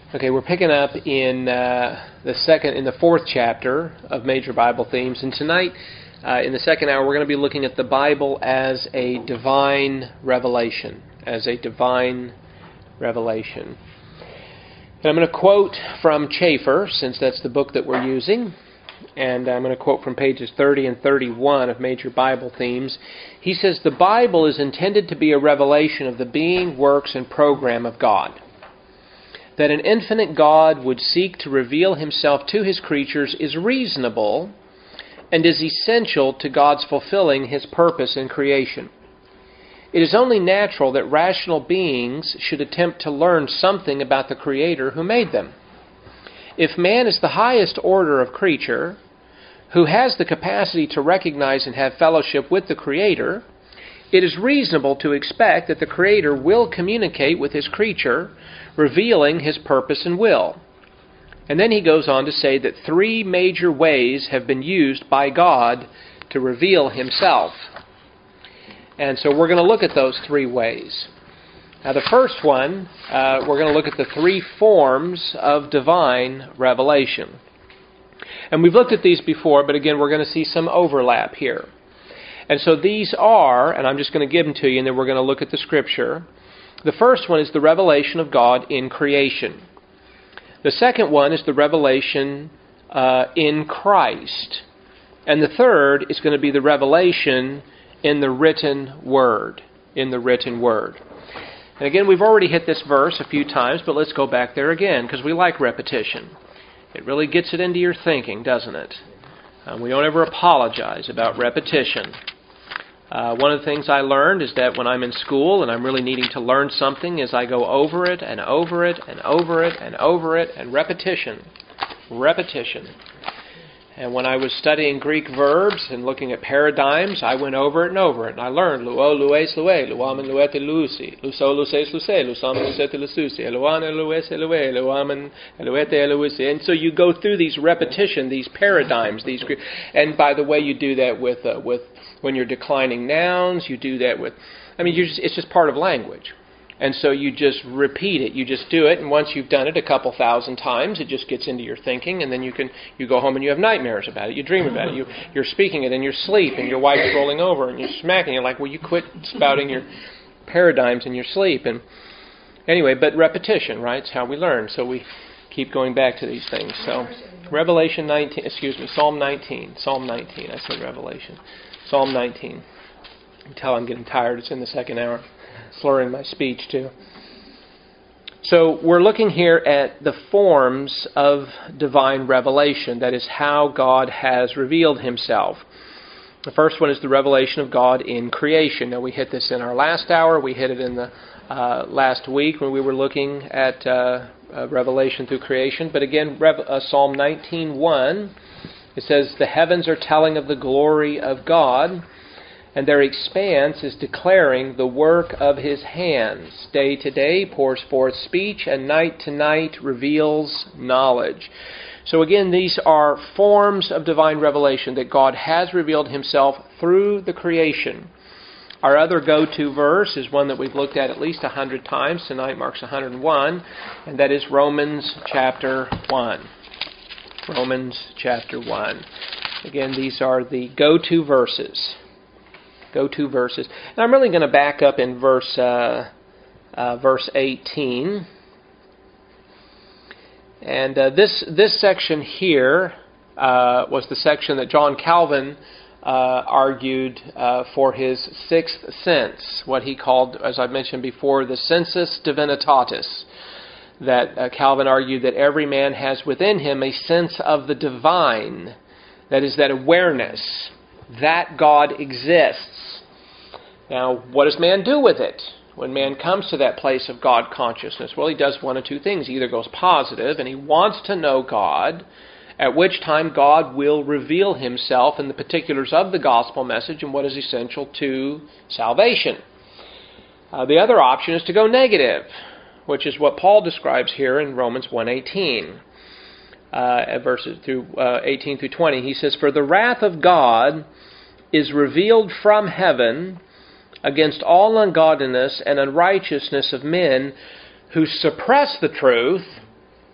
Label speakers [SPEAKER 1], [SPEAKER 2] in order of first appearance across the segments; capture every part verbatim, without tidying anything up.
[SPEAKER 1] Okay, we're picking up in uh, the second, in the fourth chapter of Major Bible Themes, and tonight, uh, in the second hour, we're going to be looking at the Bible as a divine revelation, as a divine revelation. And I'm going to quote from Chafer, since that's the book that we're using, and I'm going to quote from pages thirty and thirty-one of Major Bible Themes. He says, "The Bible is intended to be a revelation of the being, works, and program of God. That an infinite God would seek to reveal himself to his creatures is reasonable and is essential to God's fulfilling his purpose in creation. It is only natural that rational beings should attempt to learn something about the Creator who made them. If man is the highest order of creature, who has the capacity to recognize and have fellowship with the Creator, it is reasonable to expect that the Creator will communicate with his creature, revealing his purpose and will." And then he goes on to say that three major ways have been used by God to reveal himself. And so we're going to look at those three ways. Now the first one, uh, we're going to look at the three forms of divine revelation. And we've looked at these before, but again, we're going to see some overlap here. And so these are, and I'm just going to give them to you, and then we're going to look at the Scripture. The first one is the revelation of God in creation. The second one is the revelation uh, in Christ. And the third is going to be the revelation in the written Word. In the written Word. And again, we've already hit this verse a few times, but let's go back there again, because we like repetition. It really gets it into your thinking, doesn't it? Um, we don't ever apologize about repetition. Uh, one of the things I learned is that when I'm in school and I'm really needing to learn something is I go over it and over it and over it and over it and repetition. Repetition. And when I was studying Greek verbs and looking at paradigms, I went over it and over it. And I learned luo, lues, lue, luamen, luete, luusi, luso, luses, luse, lusamen, lusete, lususi, eluane, luese, lue, luamen, luete, luusi. And so you go through these repetition, these paradigms, these Greek. And by the way, you do that with uh, with when you're declining nouns. You do that with, I mean, you're just, it's just part of language. And so you just repeat it. You just do it, and once you've done it a couple thousand times, it just gets into your thinking, and then you can you go home and you have nightmares about it. You dream about it. You, you're speaking it in your sleep, and your wife's rolling over, and you're smacking it like, well, you quit spouting your paradigms in your sleep. And anyway, but repetition, right? It's how we learn. So we keep going back to these things. So Revelation nineteen, excuse me, Psalm nineteen. Psalm nineteen, I said Revelation. Psalm nineteen. You can tell I'm getting tired. It's in the second hour. Slurring my speech too. So we're looking here at the forms of divine revelation. That is how God has revealed himself. The first one is the revelation of God in creation. Now we hit this in our last hour. We hit it in the uh, last week when we were looking at uh, uh, revelation through creation. But again, Rev- uh, Psalm nineteen one, it says, "The heavens are telling of the glory of God, and their expanse is declaring the work of his hands. Day to day pours forth speech, and night to night reveals knowledge." So again, these are forms of divine revelation that God has revealed himself through the creation. Our other go-to verse is one that we've looked at at least a hundred times. Tonight marks one hundred one, and that is Romans chapter one. Romans chapter one. Again, these are the go-to verses. Go-to verses. And I'm really going to back up in verse uh, uh, verse eighteen. And uh, this this section here uh, was the section that John Calvin uh, argued uh, for his sixth sense, what he called, as I mentioned before, the sensus divinitatis. That uh, Calvin argued that every man has within him a sense of the divine, that is, that awareness that God exists. Now, what does man do with it when man comes to that place of God consciousness? Well, he does one of two things. He either goes positive, and he wants to know God, at which time God will reveal himself in the particulars of the gospel message and what is essential to salvation. Uh, the other option is to go negative, which is what Paul describes here in Romans one eighteen. Uh, verses through uh, eighteen through twenty. He says, "For the wrath of God is revealed from heaven against all ungodliness and unrighteousness of men who suppress the truth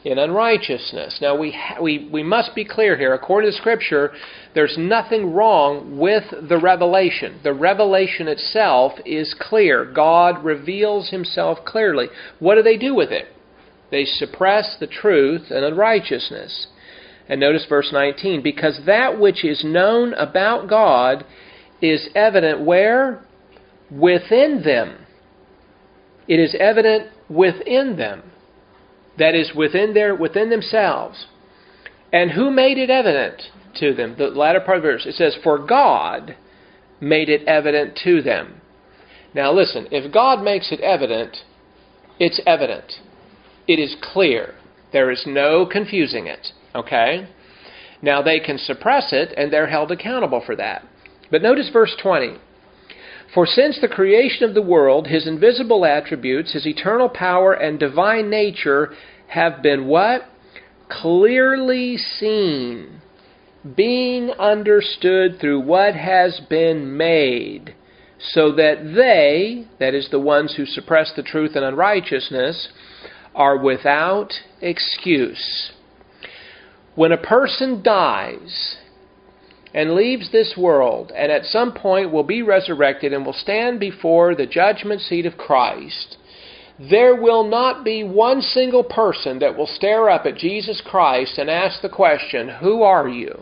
[SPEAKER 1] in unrighteousness. Now, we, ha- we, we must be clear here. According to Scripture, there's nothing wrong with the revelation. The revelation itself is clear. God reveals Himself clearly. What do they do with it? They suppress the truth and unrighteousness. And notice verse nineteen. Because that which is known about God is evident where? Within them. It is evident within them. That is, within their within themselves. And who made it evident to them? The latter part of the verse, it says, for God made it evident to them. Now listen, if God makes it evident, it's evident. It is clear. There is no confusing it. Okay? Now they can suppress it, and they're held accountable for that. But notice verse twenty. For since the creation of the world, His invisible attributes, His eternal power and divine nature have been what? Clearly seen, being understood through what has been made, so that they, that is the ones who suppress the truth and unrighteousness, are without excuse. When a person dies and leaves this world, and at some point will be resurrected and will stand before the judgment seat of Christ, there will not be one single person that will stare up at Jesus Christ and ask the question, who are you?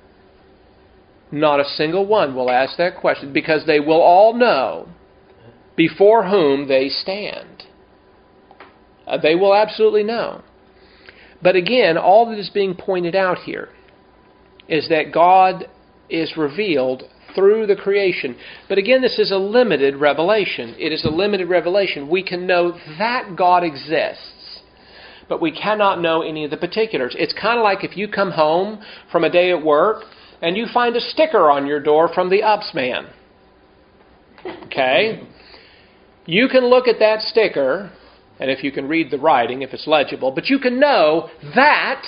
[SPEAKER 1] Not a single one will ask that question, because they will all know before whom they stand. Uh, they will absolutely know. But again, all that is being pointed out here is that God is revealed through the creation. But again, this is a limited revelation. It is a limited revelation. We can know that God exists, but we cannot know any of the particulars. It's kind of like if you come home from a day at work and you find a sticker on your door from the Ups man. Okay? You can look at that sticker, and if you can read the writing, if it's legible, but you can know that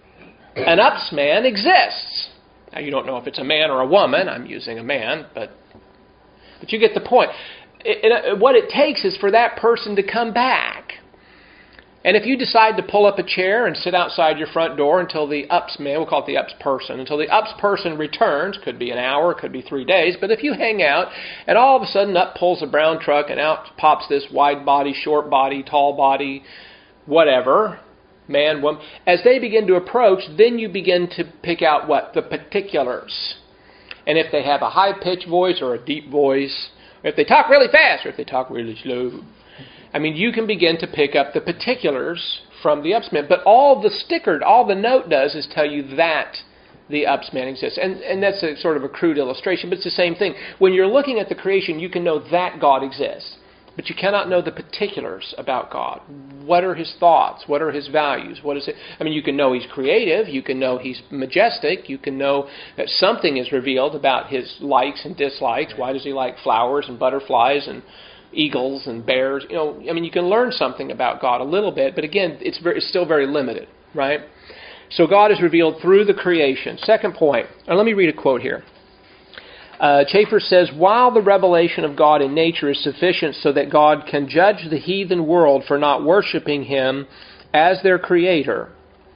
[SPEAKER 1] an Ups man exists. Now, you don't know if it's a man or a woman. I'm using a man, but but you get the point. It, it, what it takes is for that person to come back. And if you decide to pull up a chair and sit outside your front door until the Ups man, we'll call it the Ups person, until the Ups person returns, could be an hour, could be three days, but if you hang out and all of a sudden up pulls a brown truck and out pops this wide body, short body, tall body, whatever, man, woman, as they begin to approach, then you begin to pick out what? The particulars. And if they have a high-pitched voice or a deep voice, or if they talk really fast or if they talk really slow, I mean, you can begin to pick up the particulars from the Ups man. But all the sticker, all the note does is tell you that the Ups man exists. And, and that's a sort of a crude illustration, but it's the same thing. When you're looking at the creation, you can know that God exists. But you cannot know the particulars about God. What are His thoughts? What are His values? What is it? I mean, you can know He's creative. You can know He's majestic. You can know that something is revealed about His likes and dislikes. Why does He like flowers and butterflies and eagles and bears? You know, I mean, you can learn something about God a little bit, but again, it's, very, it's still very limited, right? So God is revealed through the creation. Second point. And let me read a quote here. Uh, Chafer says, while the revelation of God in nature is sufficient so that God can judge the heathen world for not worshiping Him as their creator,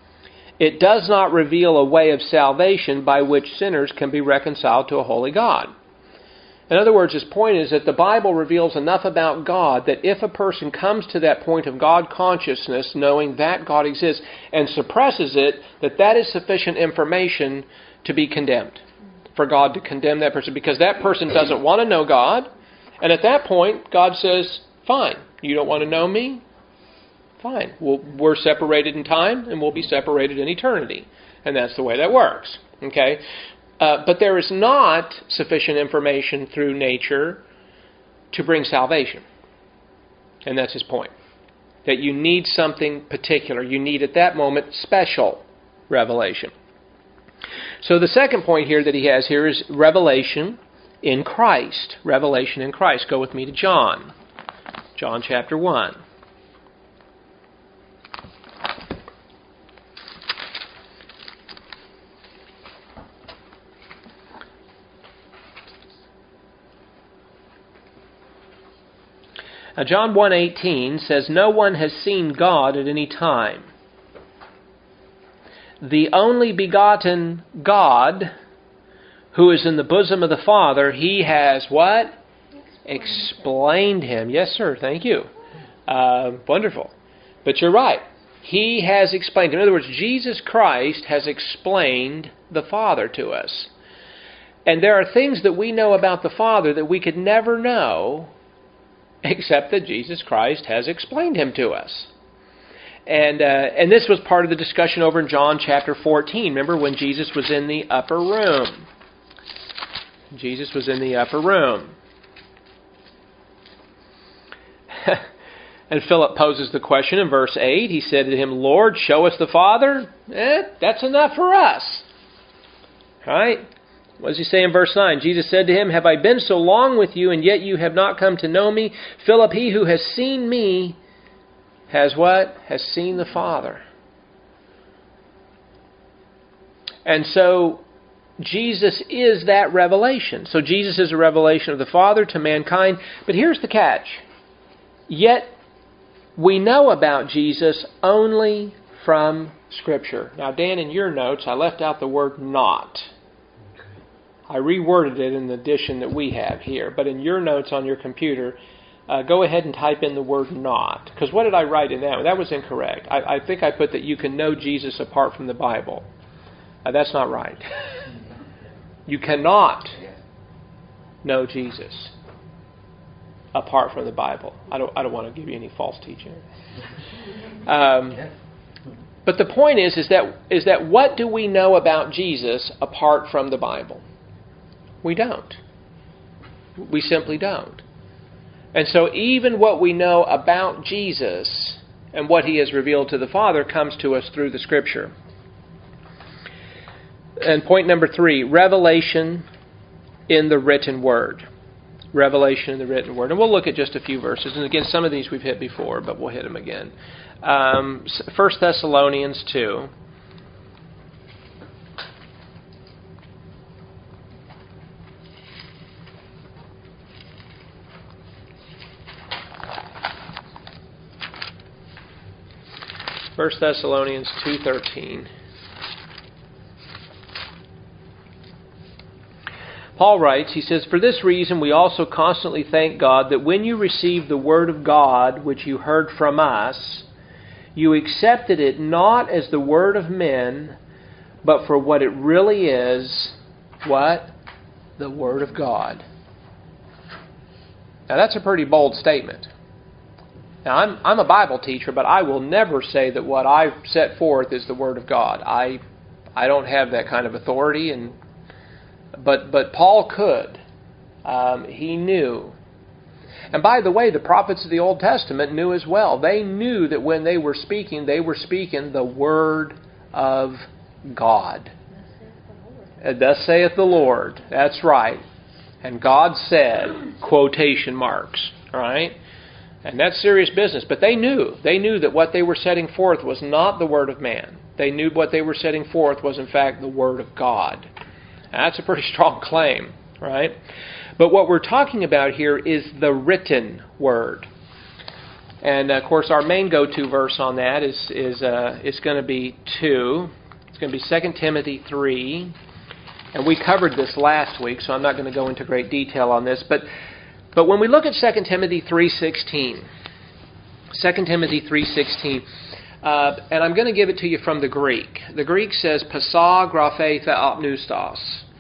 [SPEAKER 1] it does not reveal a way of salvation by which sinners can be reconciled to a holy God. In other words, his point is that the Bible reveals enough about God that if a person comes to that point of God consciousness, knowing that God exists, and suppresses it, that that is sufficient information to be condemned. For God to condemn that person, because that person doesn't want to know God, and at that point, God says, fine, you don't want to know me? Fine. We'll, we're separated in time, and we'll be separated in eternity. And that's the way that works. Okay? Uh, but there is not sufficient information through nature to bring salvation. And that's his point. That you need something particular. You need, at that moment, special revelation. So the second point here that he has here is revelation in Christ. Revelation in Christ. Go with me to John. John chapter one. Now John one eighteen says, no one has seen God at any time. the only begotten God, who is in the bosom of the Father, He has what? Explained Him. Yes, sir. Thank you. Uh, wonderful. But you're right. He has explained. In other words, Jesus Christ has explained the Father to us. And there are things that we know about the Father that we could never know except that Jesus Christ has explained Him to us. And uh, and this was part of the discussion over in John chapter fourteen. Remember when Jesus was in the upper room? Jesus was in the upper room. And Philip poses the question in verse eight. He said to Him, Lord, show us the Father. Eh, that's enough for us. Right? What does He say in verse nine? Jesus said to him, have I been so long with you, and yet you have not come to know me? Philip, he who has seen me has what? Has seen the Father. And so Jesus is that revelation. So Jesus is a revelation of the Father to mankind. But here's the catch. Yet we know about Jesus only from Scripture. Now, Dan, in your notes, I left out the word not. I reworded it in the edition that we have here. But in your notes on your computer, uh, go ahead and type in the word not. Because what did I write in that? That was incorrect. I, I think I put that you can know Jesus apart from the Bible. Uh, that's not right. You cannot know Jesus apart from the Bible. I don't I don't want to give you any false teaching. Um, but the point is, is that is that what do we know about Jesus apart from the Bible? We don't. We simply don't. And so even what we know about Jesus and what He has revealed to the Father comes to us through the Scripture. And point number three, revelation in the written Word. Revelation in the written Word. And we'll look at just a few verses. And again, some of these we've hit before, but we'll hit them again. Um, First Thessalonians two. First Thessalonians two thirteen. Paul writes, he says, for this reason we also constantly thank God that when you received the word of God, which you heard from us, you accepted it not as the word of men, but for what it really is, what? The Word of God. Now that's a pretty bold statement. Now, I'm I'm a Bible teacher, but I will never say that what I set forth is the Word of God. I I don't have that kind of authority, and but but Paul could. Um, he knew. And by the way, the prophets of the Old Testament knew as well. They knew that when they were speaking, they were speaking the Word of God. Thus saith the Lord. That's right. And God said, quotation marks, right? And that's serious business. But they knew. They knew that what they were setting forth was not the word of man. They knew what they were setting forth was in fact the Word of God. Now, that's a pretty strong claim, right? But what we're talking about here is the written Word. And of course our main go-to verse on that is is uh, is going to be two. It's going to be Second Timothy three. And we covered this last week, so I'm not going to go into great detail on this. But but when we look at Second Timothy three sixteen, Second Timothy three sixteen, uh, and I'm going to give it to you from the Greek. The Greek says, Pasa graphe theopneustos.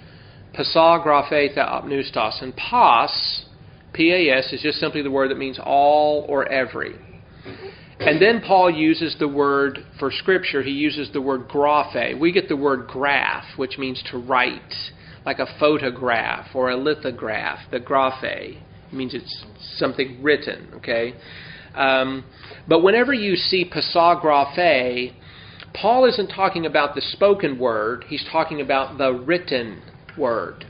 [SPEAKER 1] Pasa graphe theopneustos. And pas, P A S, is just simply the word that means all or every. And then Paul uses the word, for Scripture, he uses the word graphe. We get the word graph, which means to write, like a photograph or a lithograph. The graphe means it's something written, okay? Um, but whenever you see pasa graphe, Paul isn't talking about the spoken word. He's talking about the written word.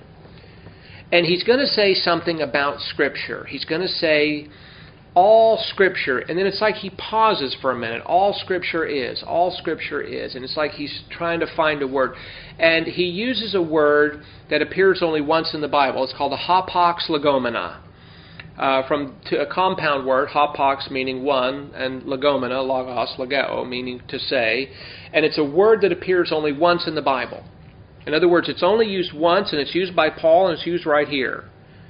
[SPEAKER 1] And he's going to say something about Scripture. He's going to say all Scripture, and then it's like he pauses for a minute. All Scripture is, all Scripture is. And it's like he's trying to find a word. And he uses a word that appears only once in the Bible. It's called the hapax legomena. uh, from to a compound word, hapax meaning one, and legomena, logos, legeo, meaning to say. And it's a word that appears only once in the Bible. In other words, it's only used once, and it's used by Paul, and it's used right here.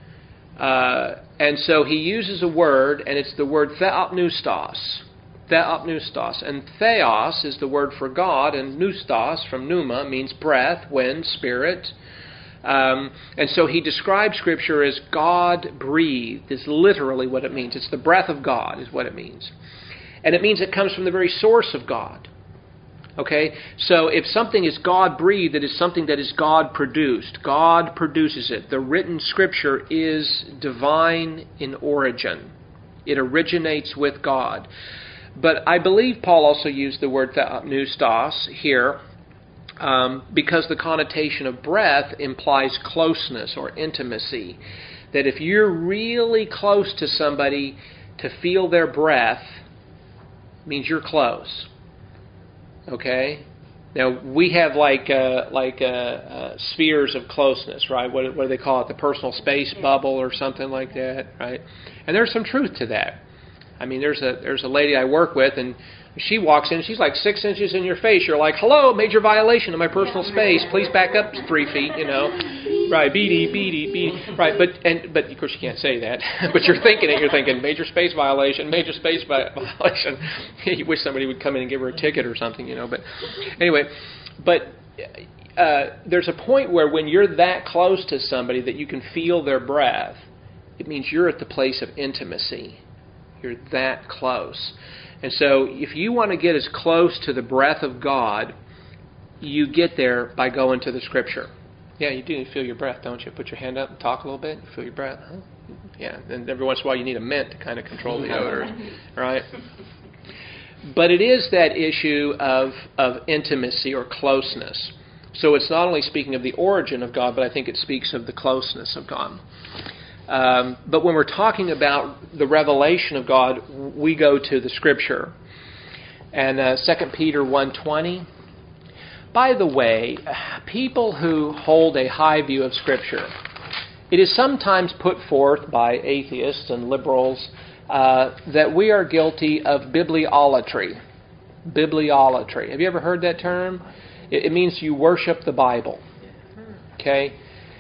[SPEAKER 1] Uh, and so he uses a word, and it's the word theopneustos. Theopneustos. And theos is the word for God, and neustos, from pneuma, means breath, wind, spirit. Um, and so he describes Scripture as God-breathed, is literally what it means. It's the breath of God, is what it means. And it means it comes from the very source of God. Okay? So if something is God-breathed, it is something that is God-produced. God produces it. The written Scripture is divine in origin. It originates with God. But I believe Paul also used the word theopneustos here um, because the connotation of breath implies closeness or intimacy. That if you're really close to somebody, to feel their breath means you're close. Okay? Now, we have like uh, like uh, uh, spheres of closeness, right? What, what do they call it? The personal space bubble or something like that, right? And there's some truth to that. I mean, there's a there's a lady I work with, and she walks in, she's like six inches in your face. You're like, hello, major violation of my personal space. Please back up three feet, you know. Right, beady, beady, beady. Right, but and but of course you can't say that. But you're thinking it. You're thinking major space violation, major space violation. You wish somebody would come in and give her a ticket or something, you know. But anyway, but uh, there's a point where when you're that close to somebody that you can feel their breath, it means you're at the place of intimacy. You're that close. And so if you want to get as close to the breath of God, you get there by going to the Scripture. Yeah, you do you feel your breath, don't you? Put your hand up and talk a little bit. You feel your breath. Huh? Yeah, and every once in a while you need a mint to kind of control the odor. Right? But it is that issue of, of intimacy or closeness. So it's not only speaking of the origin of God, but I think it speaks of the closeness of God. Um, but when we're talking about the revelation of God, we go to the Scripture. And uh, Second Peter one twenty. By the way, people who hold a high view of Scripture, it is sometimes put forth by atheists and liberals uh, that we are guilty of bibliolatry. Bibliolatry. Have you ever heard that term? It, it means you worship the Bible. Okay?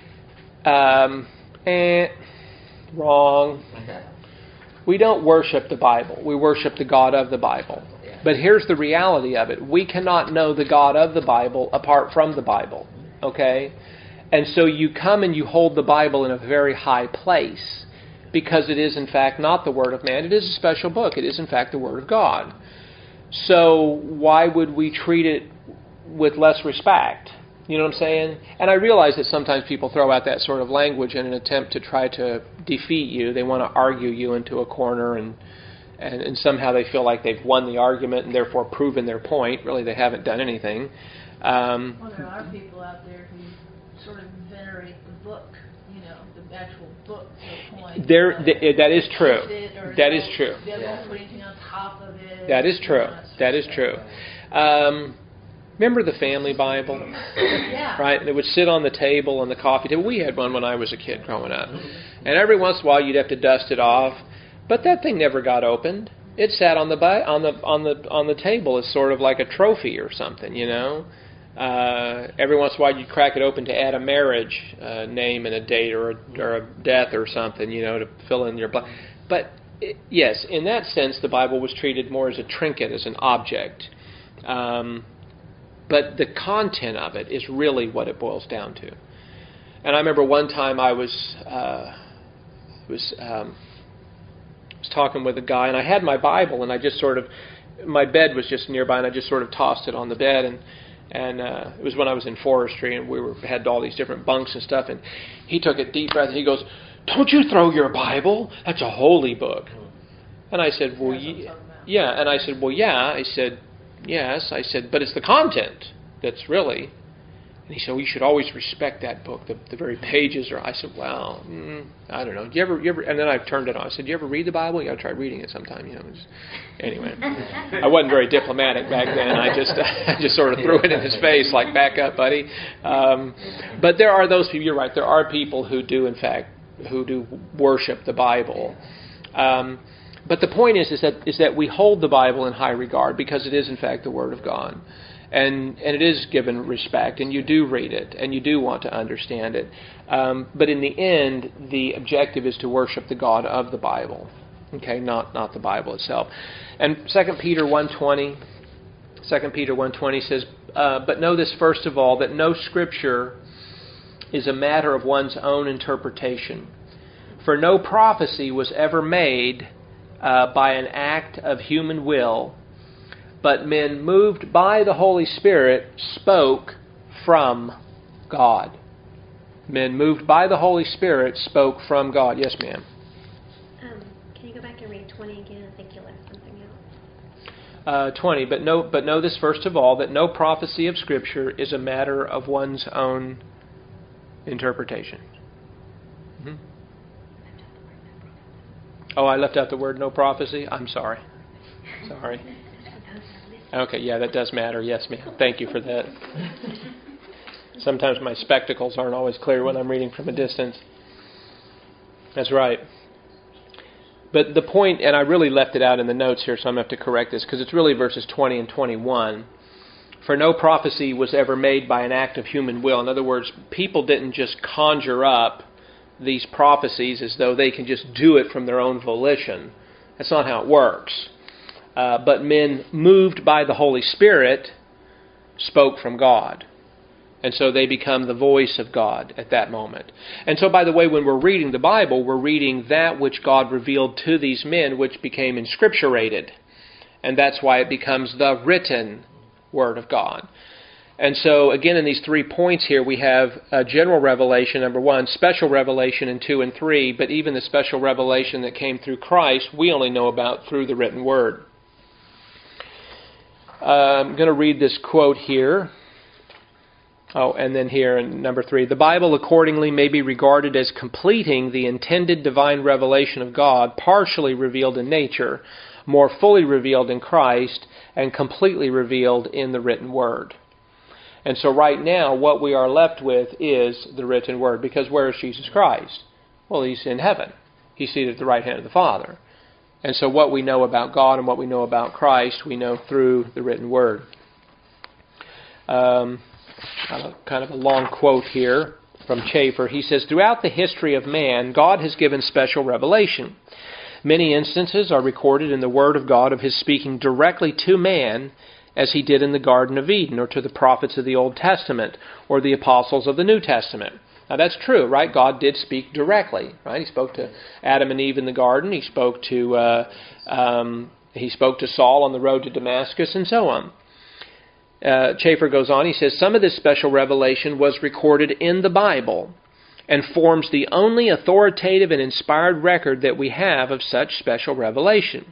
[SPEAKER 1] Um, and... Wrong. We don't worship the Bible. We worship the God of the Bible. But here's the reality of it. We cannot know the God of the Bible apart from the Bible. Okay? And so you come and you hold the Bible in a very high place because it is in fact not the Word of man. It is a special book. It is in fact the Word of God. So why would we treat it with less respect? You know what I'm saying? And I realize that sometimes people throw out that sort of language in an attempt to try to defeat you. They want to argue you into a corner, and, and, and somehow they feel like they've won the argument and therefore proven their point. Really, they haven't done anything. Um,
[SPEAKER 2] well, there are people out there who sort of venerate the book, you know, the actual book to a point.
[SPEAKER 1] There, th- that is true. That is true.
[SPEAKER 2] They don't put anything on top of it.
[SPEAKER 1] That is true. That is true. Um, Remember the family Bible?
[SPEAKER 2] Yeah.
[SPEAKER 1] Right? And it would sit on the table, on the coffee table. We had one when I was a kid growing up. And every once in a while you'd have to dust it off. But that thing never got opened. It sat on the on the on the on the table as sort of like a trophy or something, you know. Uh, every once in a while you'd crack it open to add a marriage uh, name and a date or a, or a death or something, you know, to fill in your blank. But it, yes, in that sense, the Bible was treated more as a trinket, as an object. Um, But the content of it is really what it boils down to. And I remember one time I was uh, was um, was talking with a guy, and I had my Bible, and I just sort of, my bed was just nearby, and I just sort of tossed it on the bed, and and uh, it was when I was in forestry, and we were had all these different bunks and stuff, and he took a deep breath, and he goes, "Don't you throw your Bible? That's a holy book." And I said, "Well, ye- yeah," and I said, "Well, yeah," I said. Yes, I said, but it's the content that's really. And he said, well, you should always respect that book. The, the very pages are. I said, well, mm, I don't know. Do you ever, you ever? And then I turned it on. I said, do you ever read the Bible? You got to try reading it sometime. You know. Just, anyway, I wasn't very diplomatic back then. I just, I just sort of threw it in his face, like, back up, buddy. Um, but there are those people. You're right. There are people who do, in fact, who do worship the Bible. Um, but the point is, is that is that we hold the Bible in high regard because it is, in fact, the Word of God. And and it is given respect, and you do read it, and you do want to understand it. Um, but in the end, the objective is to worship the God of the Bible, okay, not not the Bible itself. And Second Peter one twenty, Second Peter one twenty says, uh, "But know this first of all, that no Scripture is a matter of one's own interpretation. For no prophecy was ever made uh, by an act of human will, but men moved by the Holy Spirit spoke from God." Men moved by the Holy Spirit spoke from God. Yes, ma'am.
[SPEAKER 3] Um, can you go back and read twenty again? I think you left something out.
[SPEAKER 1] Uh, twenty. But know, but know this first of all, that no prophecy of Scripture is a matter of one's own interpretation. Mm-hmm. Oh, I left out the word no prophecy? I'm sorry. Sorry. Okay, yeah, that does matter. Yes, ma'am. Thank you for that. Sometimes my spectacles aren't always clear when I'm reading from a distance. That's right. But the point, and I really left it out in the notes here, so I'm going to have to correct this, because it's really verses twenty and twenty-one. For no prophecy was ever made by an act of human will. In other words, people didn't just conjure up these prophecies as though they can just do it from their own volition. That's not how it works. Uh, but men moved by the Holy Spirit spoke from God. And so they become the voice of God at that moment. And so, by the way, when we're reading the Bible, we're reading that which God revealed to these men, which became inscripturated. And that's why it becomes the written Word of God. And so, again, in these three points here, we have a general revelation, number one, special revelation in two and three, but even the special revelation that came through Christ, we only know about through the written Word. Uh, I'm going to read this quote here. Oh, and then here in number three. The Bible accordingly may be regarded as completing the intended divine revelation of God, partially revealed in nature, more fully revealed in Christ, and completely revealed in the written Word. And so right now, what we are left with is the written Word. Because where is Jesus Christ? Well, He's in heaven. He's seated at the right hand of the Father. And so what we know about God and what we know about Christ, we know through the written Word. Um... Kind of a long quote here from Chafer. He says, "Throughout the history of man, God has given special revelation. Many instances are recorded in the Word of God of His speaking directly to man, as He did in the Garden of Eden, or to the prophets of the Old Testament, or the apostles of the New Testament." Now that's true, right? God did speak directly, right? He spoke to Adam and Eve in the garden. He spoke to uh, um, He spoke to Saul on the road to Damascus, and so on. Uh, Chafer goes on, he says, "Some of this special revelation was recorded in the Bible and forms the only authoritative and inspired record that we have of such special revelation.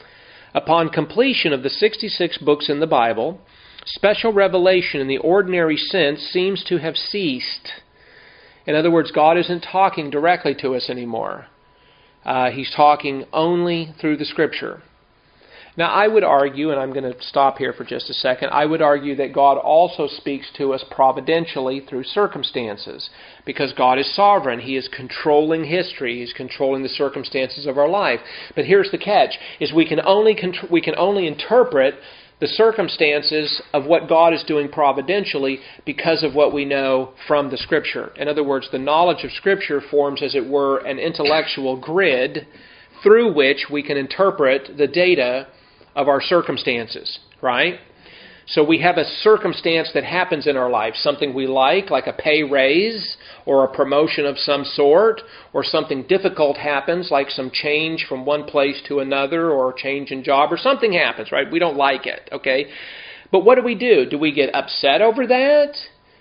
[SPEAKER 1] Upon completion of the sixty-six books in the Bible, special revelation in the ordinary sense seems to have ceased." In other words, God isn't talking directly to us anymore. Uh, he's talking only through the Scripture. Now, I would argue, and I'm going to stop here for just a second, I would argue that God also speaks to us providentially through circumstances, because God is sovereign. He is controlling history. He's controlling the circumstances of our life. But here's the catch, is we can only contr- we can only interpret the circumstances of what God is doing providentially because of what we know from the Scripture. In other words, the knowledge of Scripture forms, as it were, an intellectual grid through which we can interpret the data of our circumstances, right? So we have a circumstance that happens in our life, something we like, like a pay raise or a promotion of some sort, or something difficult happens, like some change from one place to another, or change in job, or something happens, right? We don't like it, okay? But what do we do? Do we get upset over that?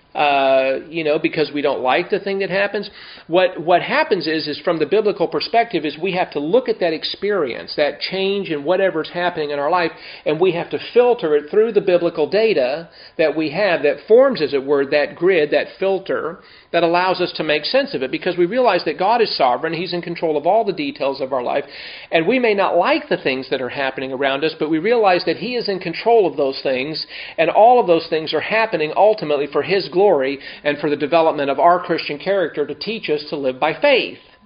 [SPEAKER 1] Uh, you know, because we don't like the thing that happens. What what happens is, is from the biblical perspective, is we have to look at that experience, that change in whatever's happening in our life, and we have to filter it through the biblical data that we have that forms, as it were, that grid, that filter that allows us to make sense of it, because we realize that God is sovereign. He's in control of all the details of our life, and we may not like the things that are happening around us, but we realize that He is in control of those things, and all of those things are happening ultimately for His glory and for the development of our Christian character to teach us to live by faith.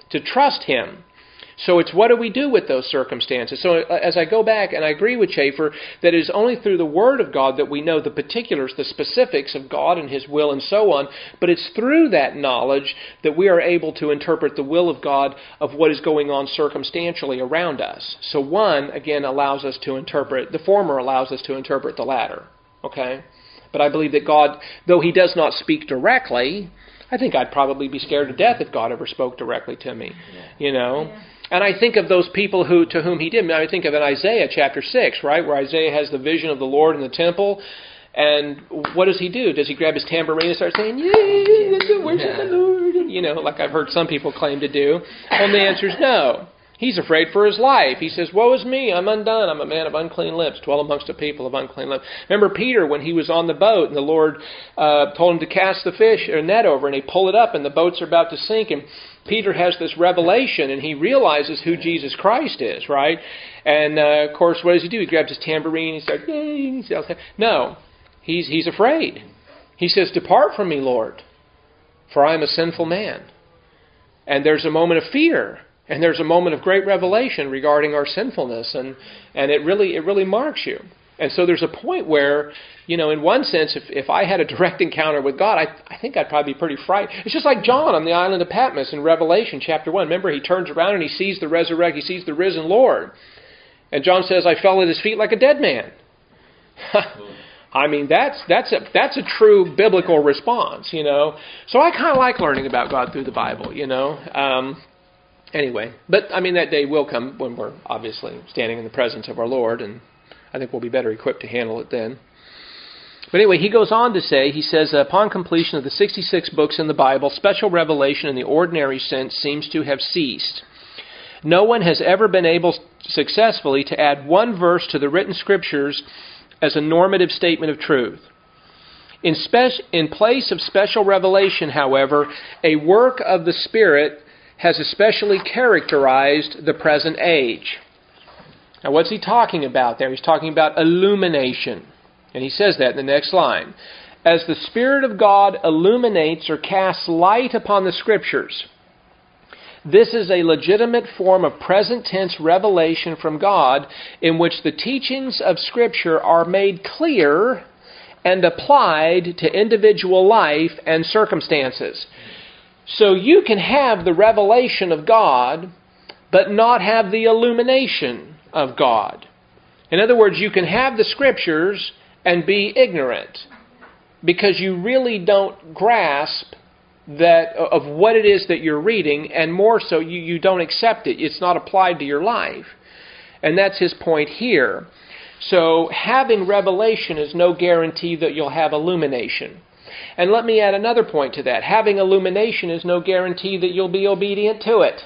[SPEAKER 1] to trust Him. So it's what do we do with those circumstances? So as I go back, and I agree with Schaeffer, that it is only through the Word of God that we know the particulars, the specifics of God and His will and so on, but it's through that knowledge that we are able to interpret the will of God of what is going on circumstantially around us. So one, again, allows us to interpret, the former allows us to interpret the latter. Okay? But I believe that God, though He does not speak directly, I think I'd probably be scared to death if God ever spoke directly to me. You know?
[SPEAKER 2] Yeah.
[SPEAKER 1] And I think of those people who to whom He did. I think of in Isaiah chapter six, right, where Isaiah has the vision of the Lord in the temple. And what does he do? Does he grab his tambourine and start saying, "Yay, worship the Lord"? You know, like I've heard some people claim to do. And the answer is no. He's afraid for his life. He says, "Woe is me, I'm undone. I'm a man of unclean lips, dwell amongst a people of unclean lips." Remember Peter when he was on the boat and the Lord uh, told him to cast the fish or net over, and he pulled it up and the boats are about to sink, and Peter has this revelation and he realizes who Jesus Christ is, right? And uh, of course, what does he do? He grabs his tambourine and he starts, "Yay!" He starts, no, he's he's afraid. He says, "Depart from me, Lord, for I am a sinful man." And there's a moment of fear. And there's a moment of great revelation regarding our sinfulness, and, and it really it really marks you. And so there's a point where, you know, in one sense, if, if I had a direct encounter with God, I, I think I'd probably be pretty frightened. It's just like John on the island of Patmos in Revelation chapter one. Remember, he turns around and he sees the resurrect, he sees the risen Lord. And John says, "I fell at His feet like a dead man." I mean, that's that's a that's a true biblical response, you know. So I kind of like learning about God through the Bible, you know. Um, Anyway, but I mean that day will come when we're obviously standing in the presence of our Lord, and I think we'll be better equipped to handle it then. But anyway, he goes on to say, he says, upon completion of the sixty-six books in the Bible, special revelation in the ordinary sense seems to have ceased. No one has ever been able successfully to add one verse to the written Scriptures as a normative statement of truth. In, spe- in place of special revelation, however, a work of the Spirit has especially characterized the present age. Now, what's he talking about there? He's talking about illumination. And he says that in the next line. As the Spirit of God illuminates or casts light upon the Scriptures, this is a legitimate form of present tense revelation from God in which the teachings of Scripture are made clear and applied to individual life and circumstances. So you can have the revelation of God, but not have the illumination of God. In other words, you can have the Scriptures and be ignorant because you really don't grasp that of what it is that you're reading, and more so, you, you don't accept it. It's not applied to your life. And that's his point here. So having revelation is no guarantee that you'll have illumination. And let me add another point to that. Having illumination is no guarantee that you'll be obedient to it.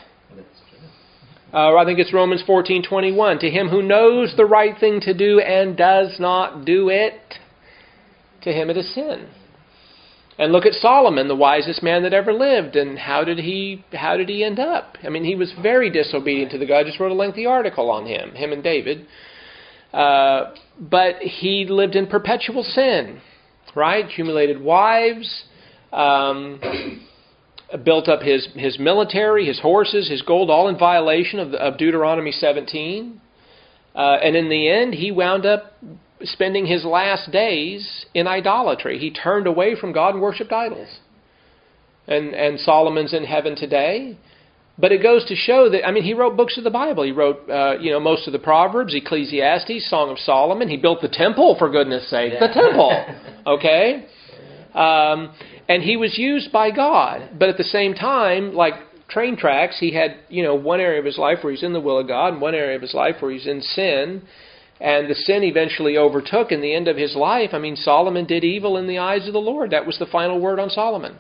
[SPEAKER 1] Uh, I think it's Romans fourteen twenty-one. To him who knows the right thing to do and does not do it, to him it is sin. And look at Solomon, the wisest man that ever lived, and how did he how did he end up? I mean, he was very disobedient to the God. I just wrote a lengthy article on him, him and David. Uh, but he lived in perpetual sin. Right? Accumulated wives, um, built up his, his military, his horses, his gold, all in violation of, the, of Deuteronomy seventeen. Uh, and in the end, he wound up spending his last days in idolatry. He turned away from God and worshipped idols. And, and Solomon's in heaven today. But it goes to show that, I mean, he wrote books of the Bible. He wrote, uh, you know, most of the Proverbs, Ecclesiastes, Song of Solomon. He built the temple, for goodness sake. Yeah. The temple. Okay? Um, and he was used by God. But at the same time, like train tracks, he had, you know, one area of his life where he's in the will of God and one area of his life where he's in sin. And the sin eventually overtook in the end of his life. I mean, Solomon did evil in the eyes of the Lord. That was the final word on Solomon.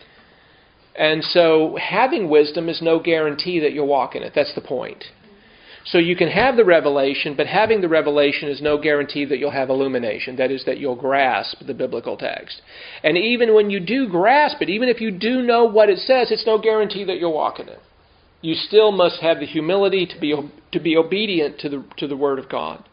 [SPEAKER 1] And so having wisdom is no guarantee that you'll walk in it. That's the point. So you can have the revelation, but having the revelation is no guarantee that you'll have illumination. That is, that you'll grasp the biblical text. And even when you do grasp it, even if you do know what it says, it's no guarantee that you'll walk in it. You still must have the humility to be to be obedient to the to the Word of God.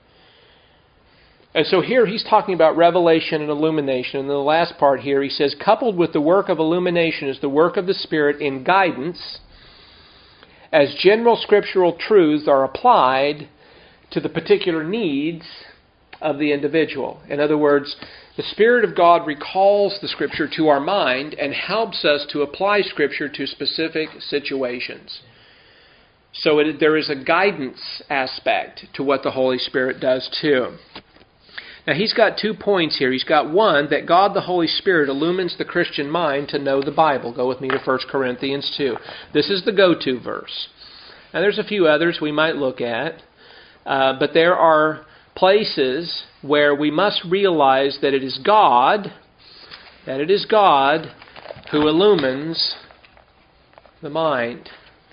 [SPEAKER 1] And so here he's talking about revelation and illumination. And in the last part here, he says, coupled with the work of illumination is the work of the Spirit in guidance as general scriptural truths are applied to the particular needs of the individual. In other words, the Spirit of God recalls the Scripture to our mind and helps us to apply Scripture to specific situations. So it, there is a guidance aspect to what the Holy Spirit does too. Now he's got two points here. He's got one, that God the Holy Spirit illumines the Christian mind to know the Bible. Go with me to First Corinthians two. This is the go-to verse. Now there's a few others we might look at, uh, but there are places where we must realize that it is God, that it is God who illumines the mind.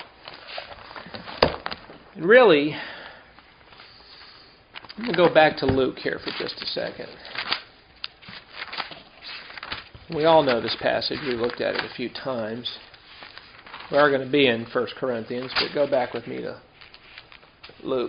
[SPEAKER 1] And really, I'm going to go back to Luke here for just a second. We all know this passage. We looked at it a few times. We are going to be in First Corinthians, but go back with me to Luke.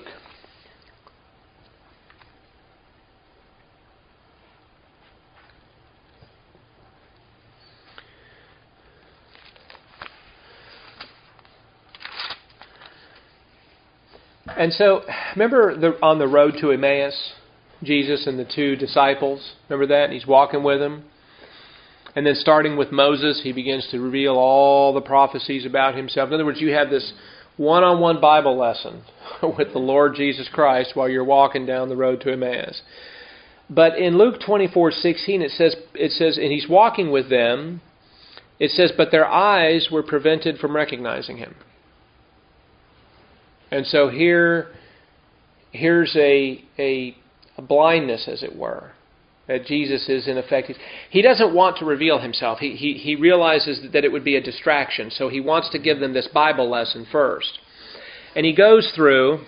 [SPEAKER 1] And so, remember the, on the road to Emmaus, Jesus and the two disciples, remember that? And he's walking with them. And then starting with Moses, he begins to reveal all the prophecies about himself. In other words, you have this one-on-one Bible lesson with the Lord Jesus Christ while you're walking down the road to Emmaus. But in Luke twenty-four sixteen, it says, it says, and he's walking with them, it says, but their eyes were prevented from recognizing him. And so here, here's a, a, a blindness, as it were, that Jesus is in effect. He doesn't want to reveal himself. He, he, he realizes that it would be a distraction, so he wants to give them this Bible lesson first. And he goes through,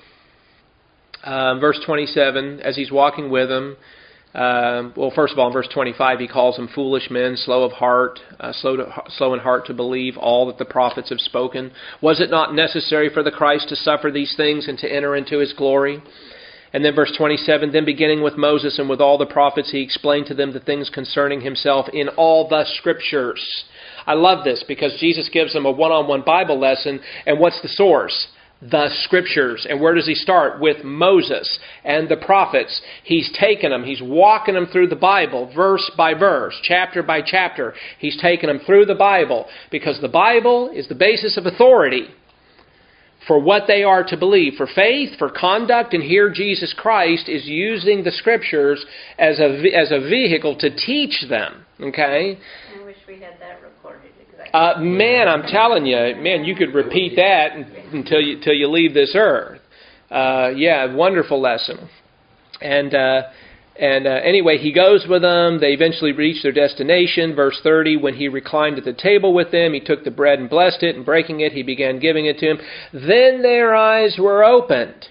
[SPEAKER 1] um, verse twenty-seven, as he's walking with them. Um, well, first of all, in verse twenty-five, he calls them foolish men, slow of heart, uh, slow, to, slow in heart to believe all that the prophets have spoken. Was it not necessary for the Christ to suffer these things and to enter into his glory? And then verse twenty-seven, then beginning with Moses and with all the prophets, he explained to them the things concerning himself in all the Scriptures. I love this because Jesus gives them a one-on-one Bible lesson, and what's the source? The Scriptures. And where does he start? With Moses and the prophets. He's taken them, he's walking them through the Bible, verse by verse, chapter by chapter. He's taken them through the Bible, because the Bible is the basis of authority for what they are to believe, for faith, for conduct, and here Jesus Christ is using the Scriptures as a, as a vehicle to teach them. Okay?
[SPEAKER 4] I wish we had that recorded.
[SPEAKER 1] Uh, man, I'm telling you, man, you could repeat that until you until you leave this earth. Uh, yeah, wonderful lesson. And uh, and uh, anyway, he goes with them. They eventually reach their destination. Verse thirty, when he reclined at the table with them, he took the bread and blessed it, and breaking it, he began giving it to them. Then their eyes were opened.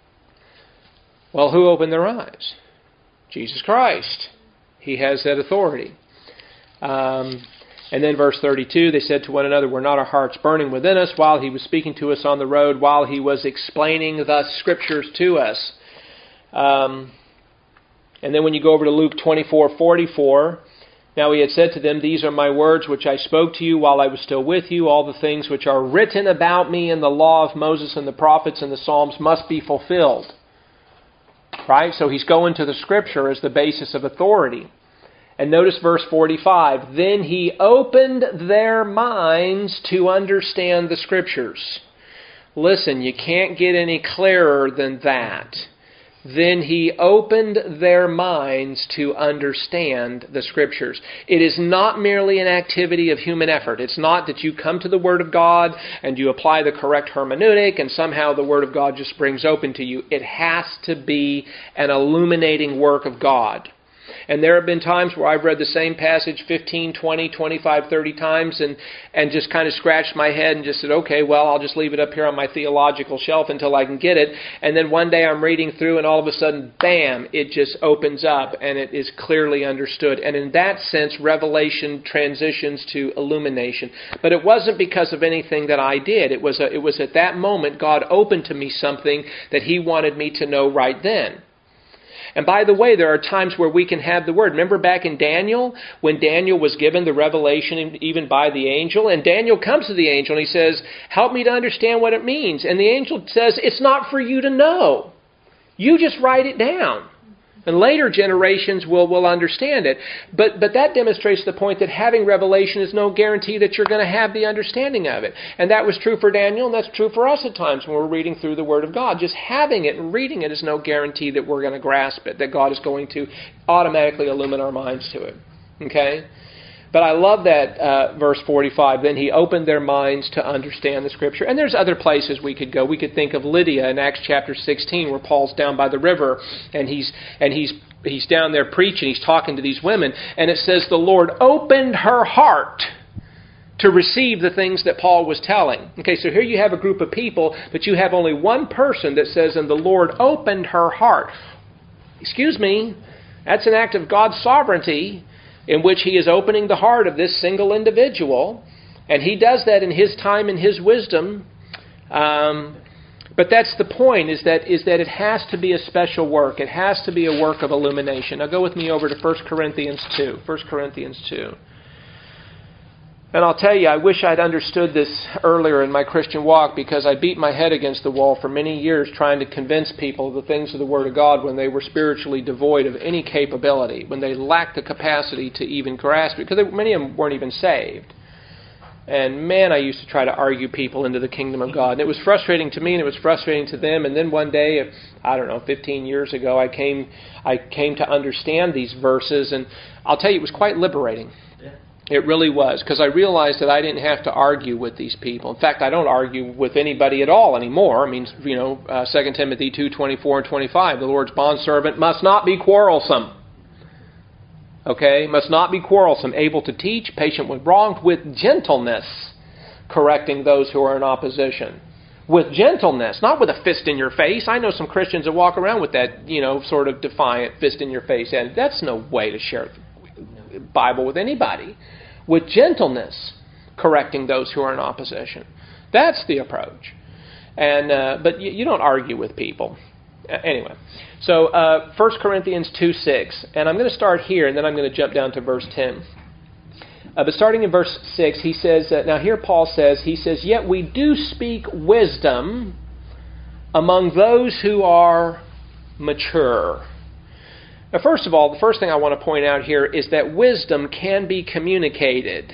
[SPEAKER 1] Well, who opened their eyes? Jesus Christ. He has that authority. Um... And then verse thirty-two, they said to one another, were not our hearts burning within us while he was speaking to us on the road, while he was explaining the Scriptures to us? Um, and then when you go over to Luke twenty-four forty-four, now he had said to them, these are my words which I spoke to you while I was still with you. All the things which are written about me in the law of Moses and the prophets and the Psalms must be fulfilled. Right? So he's going to the Scripture as the basis of authority. And notice verse forty-five. Then he opened their minds to understand the Scriptures. Listen, you can't get any clearer than that. Then he opened their minds to understand the Scriptures. It is not merely an activity of human effort. It's not that you come to the Word of God and you apply the correct hermeneutic and somehow the Word of God just springs open to you. It has to be an illuminating work of God. And there have been times where I've read the same passage fifteen, twenty, twenty-five, thirty times and, and just kind of scratched my head and just said, okay, well, I'll just leave it up here on my theological shelf until I can get it. And then one day I'm reading through and all of a sudden, bam, it just opens up and it is clearly understood. And in that sense, revelation transitions to illumination. But it wasn't because of anything that I did. It was, a, it was at that moment God opened to me something that He wanted me to know right then. And by the way, there are times where we can have the Word. Remember back in Daniel, when Daniel was given the revelation even by the angel, and Daniel comes to the angel and he says, help me to understand what it means. And the angel says, it's not for you to know. You just write it down. And later generations will, will understand it. But but that demonstrates the point that having revelation is no guarantee that you're going to have the understanding of it. And that was true for Daniel, and that's true for us at times when we're reading through the Word of God. Just having it and reading it is no guarantee that we're going to grasp it, that God is going to automatically illumine our minds to it. Okay? But I love that uh, verse forty-five. Then he opened their minds to understand the Scripture. And there's other places we could go. We could think of Lydia in Acts chapter sixteen, where Paul's down by the river, and he's and he's he's down there preaching. He's talking to these women, and it says the Lord opened her heart to receive the things that Paul was telling. Okay, so here you have a group of people, but you have only one person that says, and the Lord opened her heart. Excuse me, that's an act of God's sovereignty, in which He is opening the heart of this single individual. And He does that in His time and His wisdom. Um, but that's the point, is that is that it has to be a special work. It has to be a work of illumination. Now go with me over to First Corinthians two. First Corinthians two. And I'll tell you, I wish I'd understood this earlier in my Christian walk, because I beat my head against the wall for many years trying to convince people of the things of the Word of God when they were spiritually devoid of any capability, when they lacked the capacity to even grasp it, because they, many of them weren't even saved. And man, I used to try to argue people into the kingdom of God. And it was frustrating to me, and it was frustrating to them. And then one day, I don't know, fifteen years ago, I came, I came to understand these verses, and I'll tell you, it was quite liberating. It really was, because I realized that I didn't have to argue with these people. In fact, I don't argue with anybody at all anymore. I mean, you know, uh, Second Timothy two, twenty-four and twenty-five, the Lord's bondservant must not be quarrelsome. Okay? Must not be quarrelsome, able to teach, patient when wronged, with gentleness, correcting those who are in opposition. With gentleness, not with a fist in your face. I know some Christians that walk around with that, you know, sort of defiant fist in your face. And that's no way to share the Bible with anybody. With gentleness, correcting those who are in opposition. That's the approach. And uh, but you, you don't argue with people. Uh, anyway, so uh, First Corinthians two six, and I'm going to start here, and then I'm going to jump down to verse ten. Uh, but starting in verse six, he says, uh, now here Paul says, he says, yet we do speak wisdom among those who are mature. Now, first of all, the first thing I want to point out here is that wisdom can be communicated.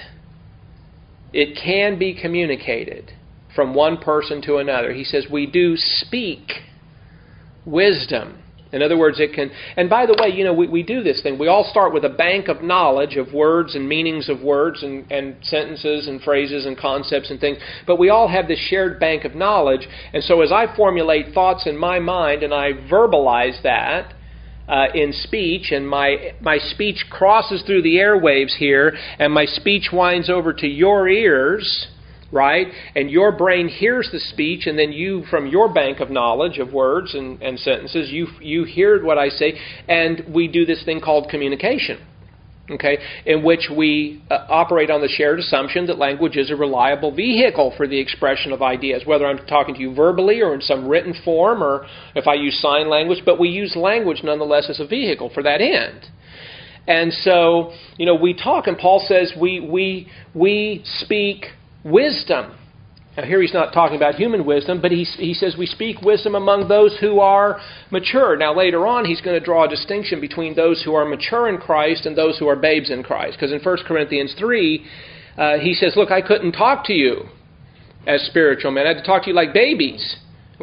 [SPEAKER 1] It can be communicated from one person to another. He says we do speak wisdom. In other words, it can... And by the way, you know, we, we do this thing. We all start with a bank of knowledge of words and meanings of words and, and sentences and phrases and concepts and things. But we all have this shared bank of knowledge. And so as I formulate thoughts in my mind and I verbalize that, Uh, in speech, and my my speech crosses through the airwaves here, and my speech winds over to your ears, right? And your brain hears the speech, and then you, from your bank of knowledge of words and, and sentences, you you hear what I say, and we do this thing called communication, okay, in which we uh, operate on the shared assumption that language is a reliable vehicle for the expression of ideas, whether I'm talking to you verbally or in some written form, or if I use sign language, but we use language nonetheless as a vehicle for that end. And so, you know, we talk, and Paul says we we we speak wisdom. Now here he's not talking about human wisdom, but he, he says we speak wisdom among those who are mature. Now later on he's going to draw a distinction between those who are mature in Christ and those who are babes in Christ. Because in First Corinthians three, uh, he says, look, I couldn't talk to you as spiritual men. I had to talk to you like babies.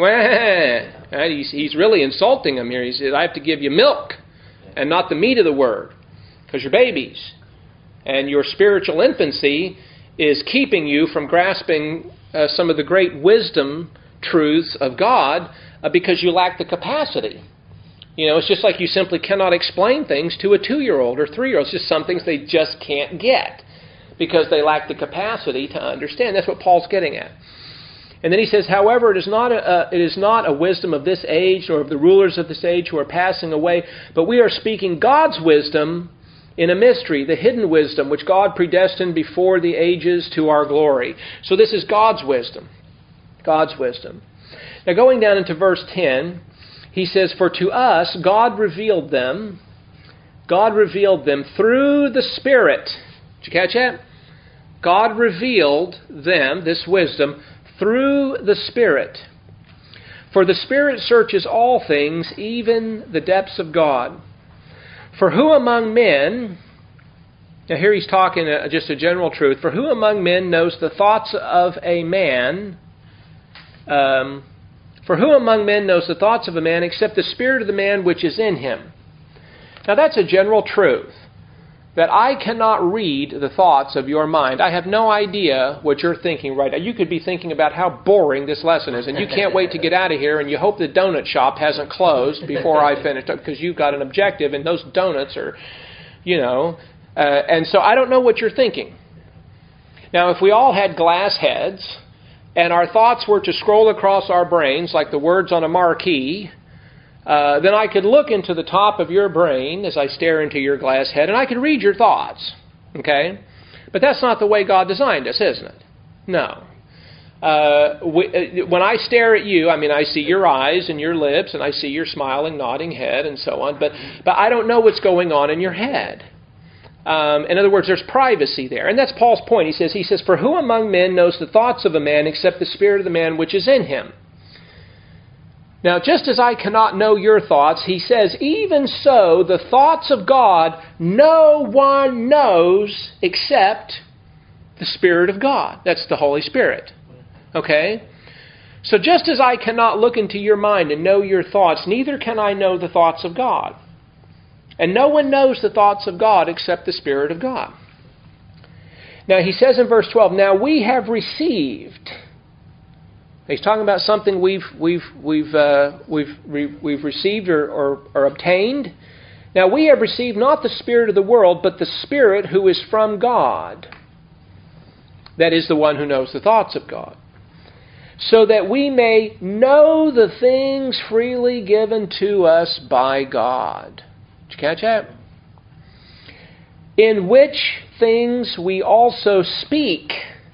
[SPEAKER 1] Well, he's, he's really insulting them here. He says, I have to give you milk and not the meat of the word, because you're babies. And your spiritual infancy is keeping you from grasping Uh, some of the great wisdom truths of God uh, because you lack the capacity. You know, it's just like you simply cannot explain things to a two-year-old or three-year-old. It's just some things they just can't get because they lack the capacity to understand. That's what Paul's getting at. And then he says, however, it is not a, uh, it is not a wisdom of this age or of the rulers of this age who are passing away, but we are speaking God's wisdom in a mystery, the hidden wisdom which God predestined before the ages to our glory. So this is God's wisdom. God's wisdom. Now going down into verse ten, He says, "For to us God revealed them, God revealed them through the Spirit." Did you catch that? God revealed them, this wisdom, through the Spirit. "For the Spirit searches all things, even the depths of God. For who among men," now here he's talking uh, just a general truth, "for who among men knows the thoughts of a man, um, for who among men knows the thoughts of a man except the spirit of the man which is in him?" Now that's a general truth, that I cannot read the thoughts of your mind. I have no idea what you're thinking right now. You could be thinking about how boring this lesson is, and you can't wait to get out of here, and you hope the donut shop hasn't closed before I finish, because you've got an objective, and those donuts are, you know, uh, and so I don't know what you're thinking. Now, if we all had glass heads, and our thoughts were to scroll across our brains like the words on a marquee, Uh, then I could look into the top of your brain as I stare into your glass head, and I could read your thoughts. Okay? But that's not the way God designed us, isn't it? No. Uh, we, when I stare at you, I mean, I see your eyes and your lips, and I see your smiling, nodding head, and so on. But, but I don't know what's going on in your head. Um, in other words, there's privacy there. And that's Paul's point. He says, he says, "For who among men knows the thoughts of a man except the spirit of the man which is in him?" Now, just as I cannot know your thoughts, he says, even so, the thoughts of God no one knows except the Spirit of God. That's the Holy Spirit. Okay? So just as I cannot look into your mind and know your thoughts, neither can I know the thoughts of God. And no one knows the thoughts of God except the Spirit of God. Now, he says in verse twelve, "Now we have received..." He's talking about something we've we've we've uh, we've re, we've received or, or, or obtained. "Now we have received not the spirit of the world, but the Spirit who is from God." That is the one who knows the thoughts of God. "So that we may know the things freely given to us by God." Did you catch that? "In which things we also speak."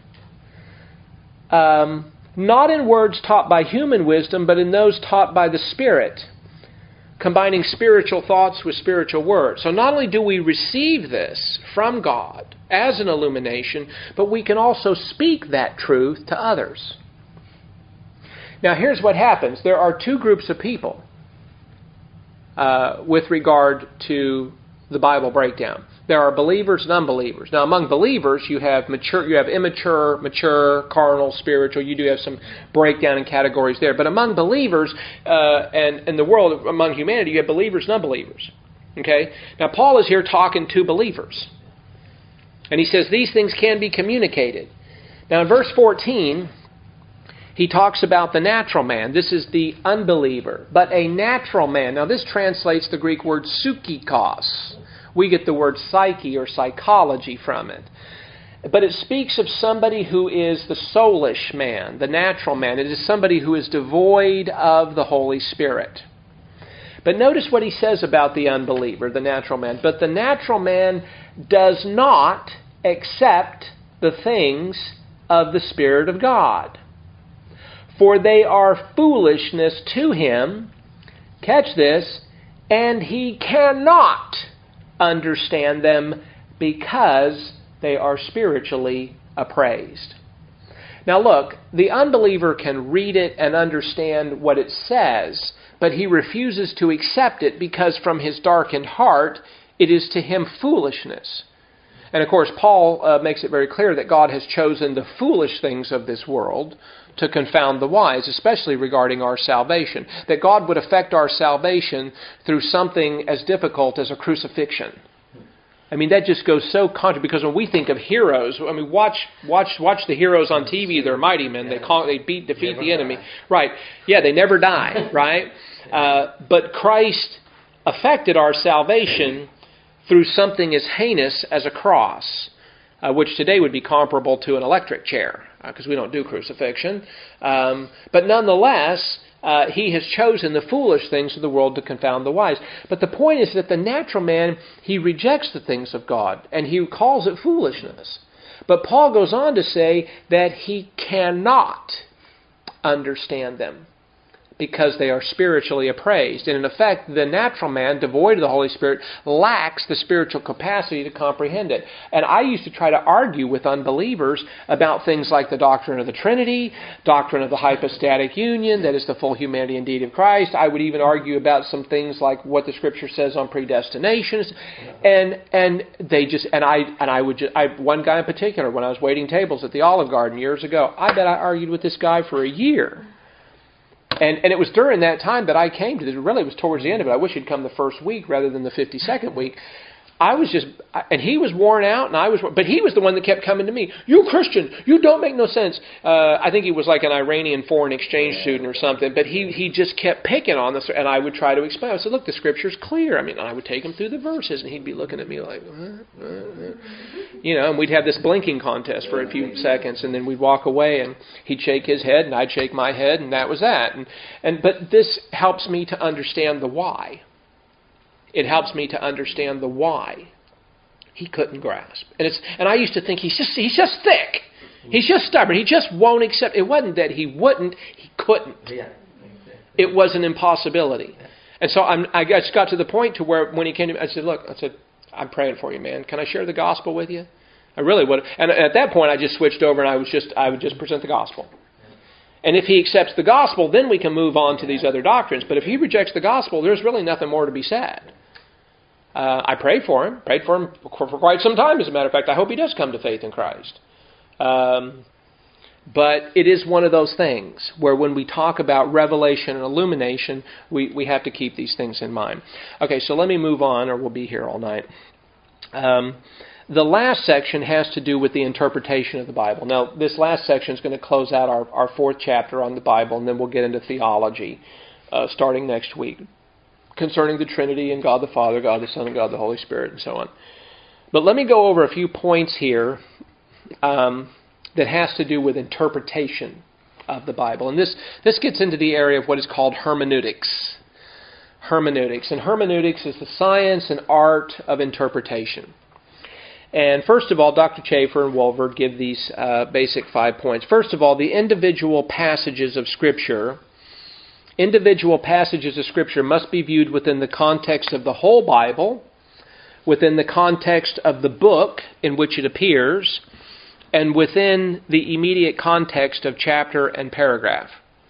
[SPEAKER 1] Um. Not in words taught by human wisdom, but in those taught by the Spirit, combining spiritual thoughts with spiritual words. So not only do we receive this from God as an illumination, but we can also speak that truth to others. Now here's what happens. There are two groups of people uh, with regard to the Bible breakdown. There are believers and unbelievers. Now, among believers, you have mature, you have immature, mature, carnal, spiritual. You do have some breakdown in categories there. But among believers uh, and in the world, among humanity, you have believers and unbelievers. Okay. Now, Paul is here talking to believers, and he says these things can be communicated. Now, in verse fourteen, he talks about the natural man. This is the unbeliever. But a natural man. Now, this translates the Greek word psychikos. We get the word psyche or psychology from it. But it speaks of somebody who is the soulish man, the natural man. It is somebody who is devoid of the Holy Spirit. But notice what he says about the unbeliever, the natural man. "But the natural man does not accept the things of the Spirit of God, for they are foolishness to him," catch this, "and he cannot understand them because they are spiritually appraised." Now look, the unbeliever can read it and understand what it says, but he refuses to accept it because from his darkened heart, it is to him foolishness. And of course, Paul uh, makes it very clear that God has chosen the foolish things of this world to confound the wise, especially regarding our salvation. That God would affect our salvation through something as difficult as a crucifixion. I mean, that just goes so contrary, because when we think of heroes, I mean, watch watch, watch the heroes on T V. They're mighty men. They con- they beat, defeat the enemy. Right. Yeah, they never die, right? Uh, but Christ affected our salvation through something as heinous as a cross, uh, which today would be comparable to an electric chair, because uh, we don't do crucifixion. Um, but nonetheless, uh, he has chosen the foolish things of the world to confound the wise. But the point is that the natural man, he rejects the things of God, and he calls it foolishness. But Paul goes on to say that he cannot understand them because they are spiritually appraised. And in effect, the natural man, devoid of the Holy Spirit, lacks the spiritual capacity to comprehend it. And I used to try to argue with unbelievers about things like the doctrine of the Trinity, doctrine of the hypostatic union, that is the full humanity and deity of Christ. I would even argue about some things like what the Scripture says on predestination. And and they just and I and I would just I one guy in particular, when I was waiting tables at the Olive Garden years ago, I bet I argued with this guy for a year. And and it was during that time that I came to this. Really, it was towards the end of it. I wish he'd come the first week rather than the fifty-second week. I was just, and he was worn out, and I was, but he was the one that kept coming to me. You Christian, you don't make no sense. Uh, I think he was like an Iranian foreign exchange student or something, but he, he just kept picking on this, and I would try to explain. I said, look, the Scripture's clear. I mean, I would take him through the verses, and he'd be looking at me like, uh, uh, uh. you know, and we'd have this blinking contest for a few seconds, and then we'd walk away, and he'd shake his head, and I'd shake my head, and that was that. And, and but this helps me to understand the why. It helps me to understand the why he couldn't grasp. And it's and I used to think he's just he's just thick. He's just stubborn. He just won't accept. It wasn't that he wouldn't, he couldn't. It was an impossibility. And so I'm, I just got to the point to where when he came to me, I said, look, I said, I'm praying for you, man. Can I share the gospel with you? I really would. And at that point, I just switched over and I was just I would just present the gospel. And if he accepts the gospel, then we can move on to these other doctrines. But if he rejects the gospel, there's really nothing more to be said. Uh, I prayed for him, prayed for him for, for quite some time, as a matter of fact. I hope he does come to faith in Christ. Um, but it is one of those things where when we talk about revelation and illumination, we, we have to keep these things in mind. Okay, so let me move on, or we'll be here all night. Um, the last section has to do with the interpretation of the Bible. Now, this last section is going to close out our, our fourth chapter on the Bible, and then we'll get into theology uh, starting next week, concerning the Trinity and God the Father, God the Son, and God the Holy Spirit, and so on. But let me go over a few points here um, that has to do with interpretation of the Bible. And this, this gets into the area of what is called hermeneutics. Hermeneutics. And hermeneutics is the science and art of interpretation. And first of all, Doctor Chafer and Wolvert give these uh, basic five points. First of all, the individual passages of Scripture Individual passages of Scripture must be viewed within the context of the whole Bible, within the context of the book in which it appears, and within the immediate context of chapter and paragraph.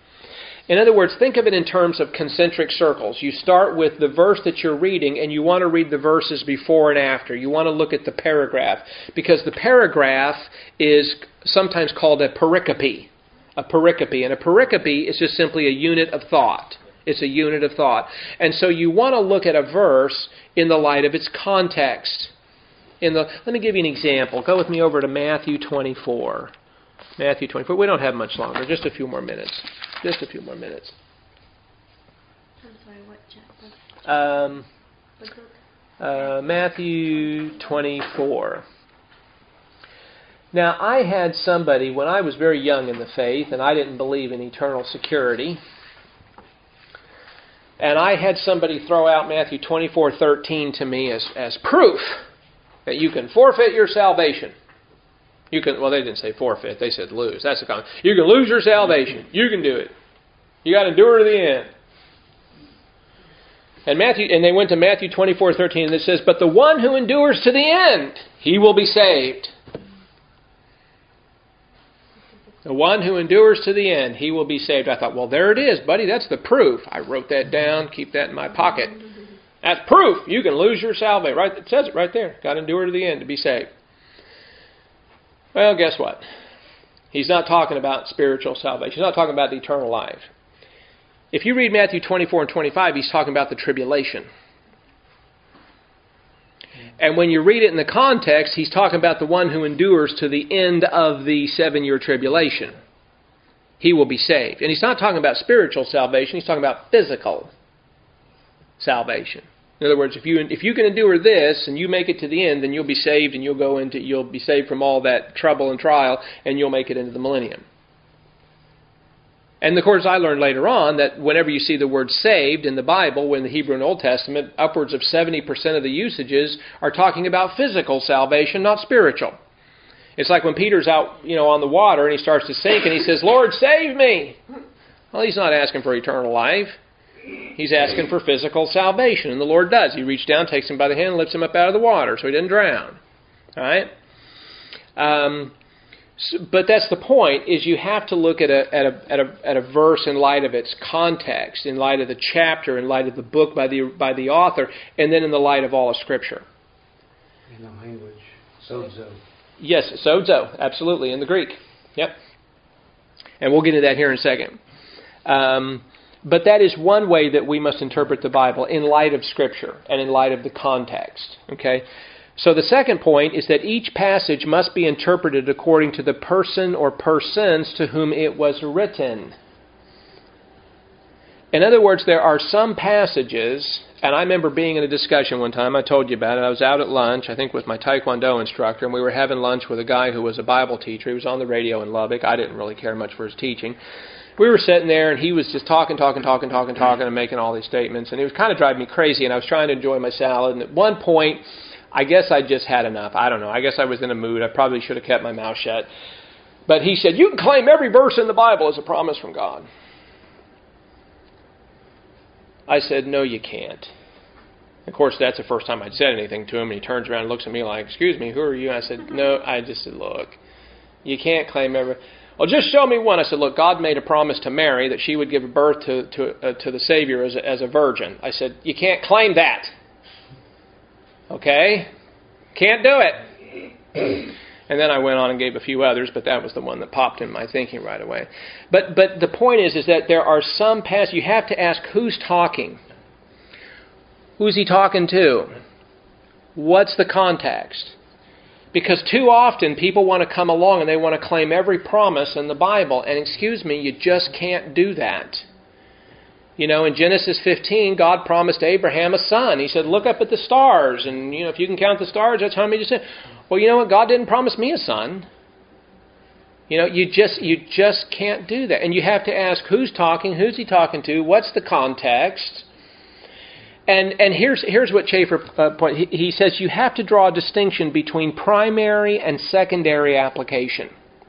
[SPEAKER 1] In other words, think of it in terms of concentric circles. You start with the verse that you're reading, and you want to read the verses before and after. You want to look at the paragraph, because the paragraph is sometimes called a pericope. A pericope. And a pericope is just simply a unit of thought. It's a unit of thought. And so you want to look at a verse in the light of its context. In the, let me give you an example. Go with me over to Matthew twenty-four. Matthew twenty-four. We don't have much longer. Just a few more minutes. Just a few more minutes.
[SPEAKER 3] I'm sorry, what chapter?
[SPEAKER 1] Um, uh, Matthew twenty-four. Now, I had somebody, when I was very young in the faith, and I didn't believe in eternal security, and I had somebody throw out Matthew twenty-four thirteen to me as, as proof that you can forfeit your salvation. You can, well, they didn't say forfeit, they said lose. That's the comment. You can lose your salvation. You can do it. You got to endure to the end. And Matthew, and they went to Matthew twenty-four thirteen, and it says, but the one who endures to the end, he will be saved. The one who endures to the end, he will be saved. I thought, well, there it is, buddy. That's the proof. I wrote that down. Keep that in my pocket. That's proof. You can lose your salvation. Right? It says it right there. Got to endure to the end to be saved. Well, guess what? He's not talking about spiritual salvation. He's not talking about the eternal life. If you read Matthew twenty-four and twenty-five, he's talking about the tribulation. And when you read it in the context, he's talking about the one who endures to the end of the seven-year tribulation. He will be saved. And he's not talking about spiritual salvation. He's talking about physical salvation. In other words, if you if you can endure this and you make it to the end, then you'll be saved, and you'll go into you'll be saved from all that trouble and trial, and you'll make it into the millennium. And of course, I learned later on that whenever you see the word saved in the Bible, in the Hebrew and Old Testament, upwards of seventy percent of the usages are talking about physical salvation, not spiritual. It's like when Peter's out, you know, on the water and he starts to sink and he says, Lord, save me. Well, he's not asking for eternal life. He's asking for physical salvation, and the Lord does. He reaches down, takes him by the hand, and lifts him up out of the water so he doesn't drown. All right? Um, so, but that's the point, is you have to look at a, at, a, at, a, at a verse in light of its context, in light of the chapter, in light of the book by the, by the author, and then in the light of all of Scripture.
[SPEAKER 5] In the language, sozo.
[SPEAKER 1] Yes, sozo, absolutely, in the Greek. Yep. And we'll get into that here in a second. Um, but that is one way that we must interpret the Bible, in light of Scripture and in light of the context. Okay? So the second point is that each passage must be interpreted according to the person or persons to whom it was written. In other words, there are some passages, and I remember being in a discussion one time, I told you about it. I was out at lunch, I think with my Taekwondo instructor, and we were having lunch with a guy who was a Bible teacher. He was on the radio in Lubbock. I didn't really care much for his teaching. We were sitting there, and he was just talking, talking, talking, talking, talking, and making all these statements, and it was kind of driving me crazy, and I was trying to enjoy my salad, and at one point, I guess I just had enough. I don't know. I guess I was in a mood. I probably should have kept my mouth shut. But he said, you can claim every verse in the Bible as a promise from God. I said, no, you can't. Of course, that's the first time I'd said anything to him, and he turns around and looks at me like, excuse me, who are you? I said, no, I just said, look, you can't claim every... Well, just show me one. I said, look, God made a promise to Mary that she would give birth to to, uh, to the Savior as a, as a virgin. I said, you can't claim that. Okay? Can't do it. And then I went on and gave a few others, but that was the one that popped in my thinking right away. But but the point is, is that there are some passages, you have to ask who's talking. Who's he talking to? What's the context? Because too often people want to come along and they want to claim every promise in the Bible. And excuse me, you just can't do that. You know, in Genesis fifteen, God promised Abraham a son. He said, look up at the stars, and you know, if you can count the stars, that's how many you said. Well, you know what? God didn't promise me a son. You know, you just you just can't do that. And you have to ask who's talking, who's he talking to, what's the context? And and here's here's what Chafer uh, point. He, he says you have to draw a distinction between primary and secondary application.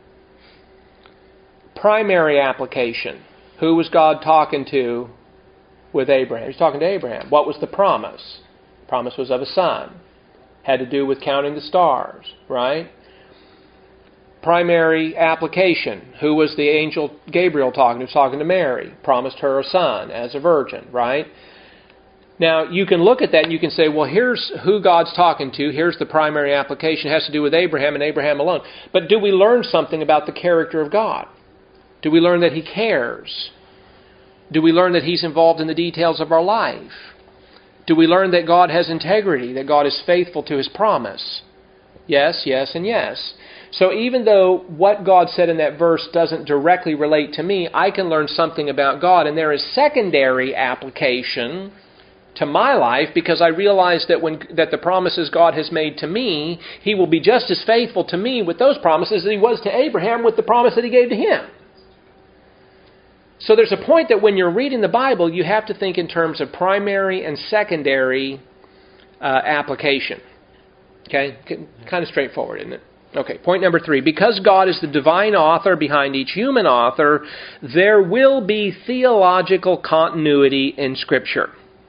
[SPEAKER 1] Primary application. Who was God talking to with Abraham? He's talking to Abraham. What was the promise? The promise was of a son. Had to do with counting the stars, right? Primary application. Who was the angel Gabriel talking to? He was talking to Mary. Promised her a son as a virgin, right? Now, you can look at that and you can say, well, here's who God's talking to. Here's the primary application. It has to do with Abraham and Abraham alone. But do we learn something about the character of God? Do we learn that He cares? Do we learn that He's involved in the details of our life? Do we learn that God has integrity, that God is faithful to His promise? Yes, yes, and yes. So even though what God said in that verse doesn't directly relate to me, I can learn something about God, and there is secondary application to my life, because I realize that when that the promises God has made to me, He will be just as faithful to me with those promises as He was to Abraham with the promise that He gave to him. So there's a point that when you're reading the Bible, you have to think in terms of primary and secondary uh, application. Okay? Kind of straightforward, isn't it? Okay, point number three. Because God is the divine author behind each human author, there will be theological continuity in Scripture.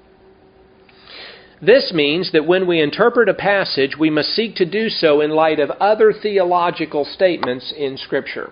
[SPEAKER 1] This means that when we interpret a passage, we must seek to do so in light of other theological statements in Scripture.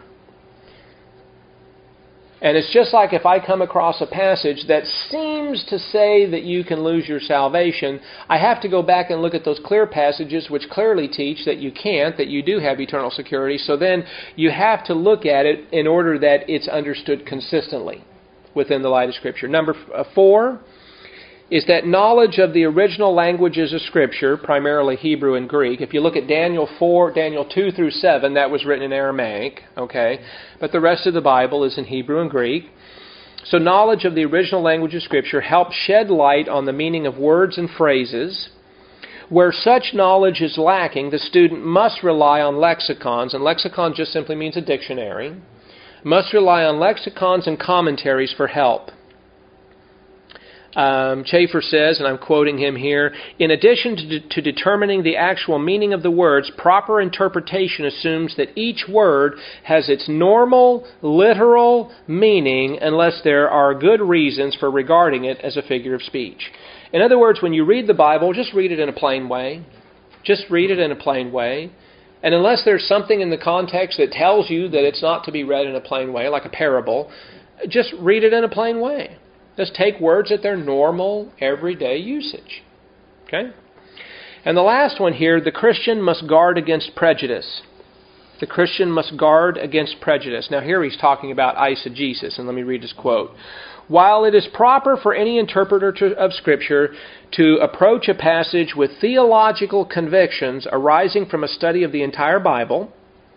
[SPEAKER 1] And it's just like if I come across a passage that seems to say that you can lose your salvation, I have to go back and look at those clear passages which clearly teach that you can't, that you do have eternal security. So then you have to look at it in order that it's understood consistently within the light of Scripture. Number four is that knowledge of the original languages of Scripture, primarily Hebrew and Greek. If you look at Daniel four, Daniel two through seven, that was written in Aramaic, okay? But the rest of the Bible is in Hebrew and Greek. So knowledge of the original language of Scripture helps shed light on the meaning of words and phrases. Where such knowledge is lacking, the student must rely on lexicons, and lexicon just simply means a dictionary, must rely on lexicons and commentaries for help. Um, Chafer says, and I'm quoting him here, in addition to, de- to determining the actual meaning of the words, proper interpretation assumes that each word has its normal, literal meaning unless there are good reasons for regarding it as a figure of speech. In other words, when you read the Bible, just read it in a plain way. Just read it in a plain way. And unless there's something in the context that tells you that it's not to be read in a plain way, like a parable, just read it in a plain way. Just take words at their normal, everyday usage. Okay? And the last one here, the Christian must guard against prejudice. The Christian must guard against prejudice. Now here he's talking about eisegesis, and let me read his quote. While it is proper for any interpreter to, of Scripture to approach a passage with theological convictions arising from a study of the entire Bible,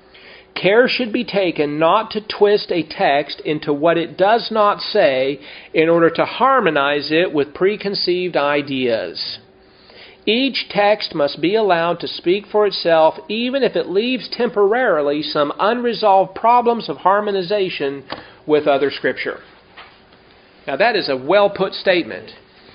[SPEAKER 1] care should be taken not to twist a text into what it does not say in order to harmonize it with preconceived ideas. Each text must be allowed to speak for itself, even if it leaves temporarily some unresolved problems of harmonization with other Scripture. Now that is a well-put statement.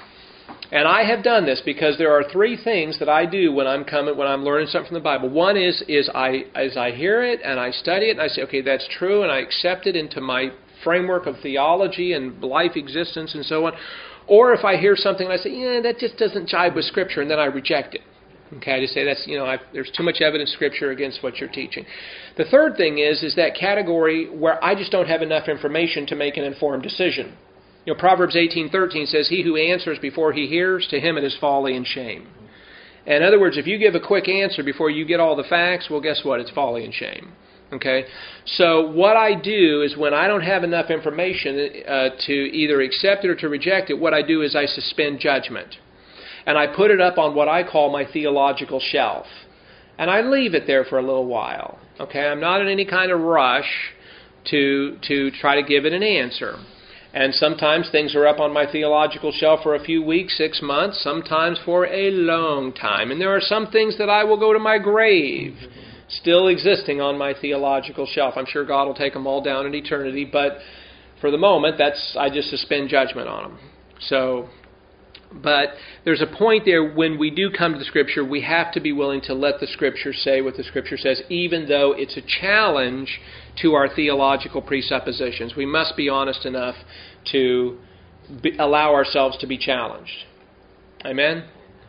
[SPEAKER 1] And I have done this because there are three things that I do when I'm coming, when I'm learning something from the Bible. One is, is I, as I hear it and I study it and I say, okay, that's true, and I accept it into my framework of theology and life existence and so on. Or if I hear something and I say, yeah, that just doesn't jive with Scripture, and then I reject it. Okay, I just say that's, you know, I've, there's too much evidence in Scripture against what you're teaching. The third thing is, is that category where I just don't have enough information to make an informed decision. You know, Proverbs eighteen thirteen says, he who answers before he hears, to him it is folly and shame. In other words, if you give a quick answer before you get all the facts, well, guess what? It's folly and shame. Okay? So what I do is when I don't have enough information uh, to either accept it or to reject it, what I do is I suspend judgment. And I put it up on what I call my theological shelf. And I leave it there for a little while. Okay? I'm not in any kind of rush to to try to give it an answer. And sometimes things are up on my theological shelf for a few weeks, six months, sometimes for a long time. And there are some things that I will go to my grave still existing on my theological shelf. I'm sure God will take them all down in eternity, but for the moment, that's I just suspend judgment on them. So, but there's a point there when we do come to the Scripture, we have to be willing to let the Scripture say what the Scripture says, even though it's a challenge to our theological presuppositions. We must be honest enough to be, allow ourselves to be challenged. Amen?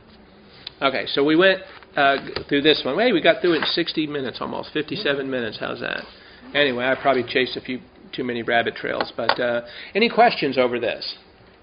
[SPEAKER 1] Okay, so we went uh, through this one. Hey, we got through it in sixty minutes almost, fifty-seven minutes. How's that? Anyway, I probably chased a few too many rabbit trails. But uh, any questions over this?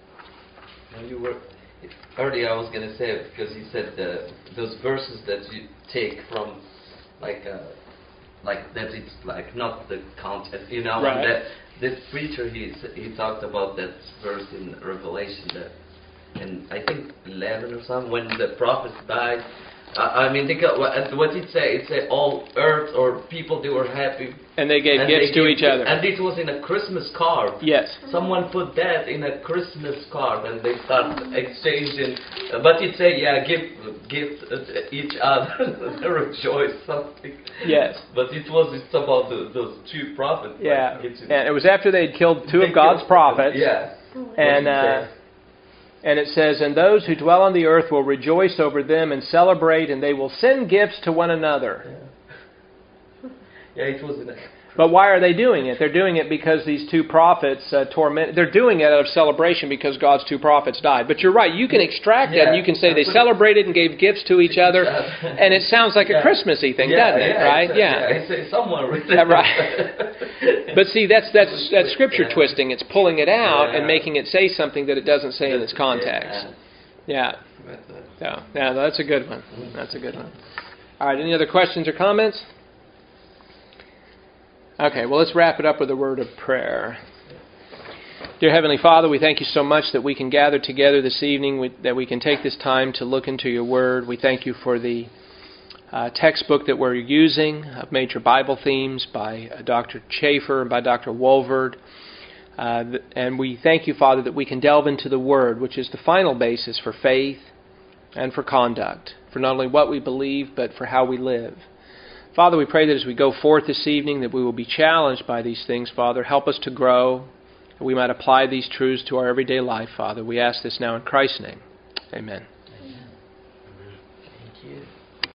[SPEAKER 6] When you were earlier, I was going to say, because you said the, those verses that you take from, like, uh, like that it's like not the content, you know.
[SPEAKER 1] Right.
[SPEAKER 6] And that this preacher he he talked about that verse in Revelation that, in I think eleven or something, when the prophets died. Uh, I mean, think of, what did it say? It said all earth or people, they were happy.
[SPEAKER 1] And they gave
[SPEAKER 6] and
[SPEAKER 1] gifts
[SPEAKER 6] they
[SPEAKER 1] to
[SPEAKER 6] gave,
[SPEAKER 1] each other.
[SPEAKER 6] And it was in a Christmas card.
[SPEAKER 1] Yes.
[SPEAKER 6] Someone put that in a Christmas card and they start exchanging. Uh, but it say, yeah, give gift uh, each other, rejoice, something.
[SPEAKER 1] Yes.
[SPEAKER 6] But it was it's about the, those two prophets.
[SPEAKER 1] Yeah.
[SPEAKER 6] Like, it's,
[SPEAKER 1] And it was after they had killed two
[SPEAKER 6] they
[SPEAKER 1] of God's
[SPEAKER 6] killed-
[SPEAKER 1] prophets.
[SPEAKER 6] Yeah.
[SPEAKER 1] And uh, and it says, and those who dwell on the earth will rejoice over them and celebrate, and they will send gifts to one another.
[SPEAKER 6] Yeah, yeah it was in a...
[SPEAKER 1] But why are they doing it? They're doing it because these two prophets uh, torment. They're doing it out of celebration because God's two prophets died. But you're right. You can extract
[SPEAKER 6] Yeah.
[SPEAKER 1] that and you can say they celebrated and gave gifts to each other, and it sounds like a
[SPEAKER 6] Yeah.
[SPEAKER 1] Christmassy thing,
[SPEAKER 6] yeah,
[SPEAKER 1] doesn't it?
[SPEAKER 6] yeah,
[SPEAKER 1] Right?
[SPEAKER 6] It's a,
[SPEAKER 1] Yeah.
[SPEAKER 6] yeah. It's a, someone written.
[SPEAKER 1] Yeah, right. But see, that's that's that's scripture
[SPEAKER 6] Yeah.
[SPEAKER 1] twisting. It's pulling it out
[SPEAKER 6] Yeah.
[SPEAKER 1] and making it say something that it doesn't say in its context. Yeah. Yeah. Yeah. That's a good one. That's a good one. All right. Any other questions or comments? Okay, well, let's wrap it up with a word of prayer. Dear Heavenly Father, we thank you so much that we can gather together this evening, we, that we can take this time to look into your word. We thank you for the uh, textbook that we're using of Major Bible Themes by uh, Doctor Chafer and by Doctor Wolverd. Uh, th- and we thank you, Father, that we can delve into the word, which is the final basis for faith and for conduct, for not only what we believe, but for how we live. Father, we pray that as we go forth this evening that we will be challenged by these things, Father. Help us to grow. that we might apply these truths to our everyday life, Father. We ask this now in Christ's name. Amen.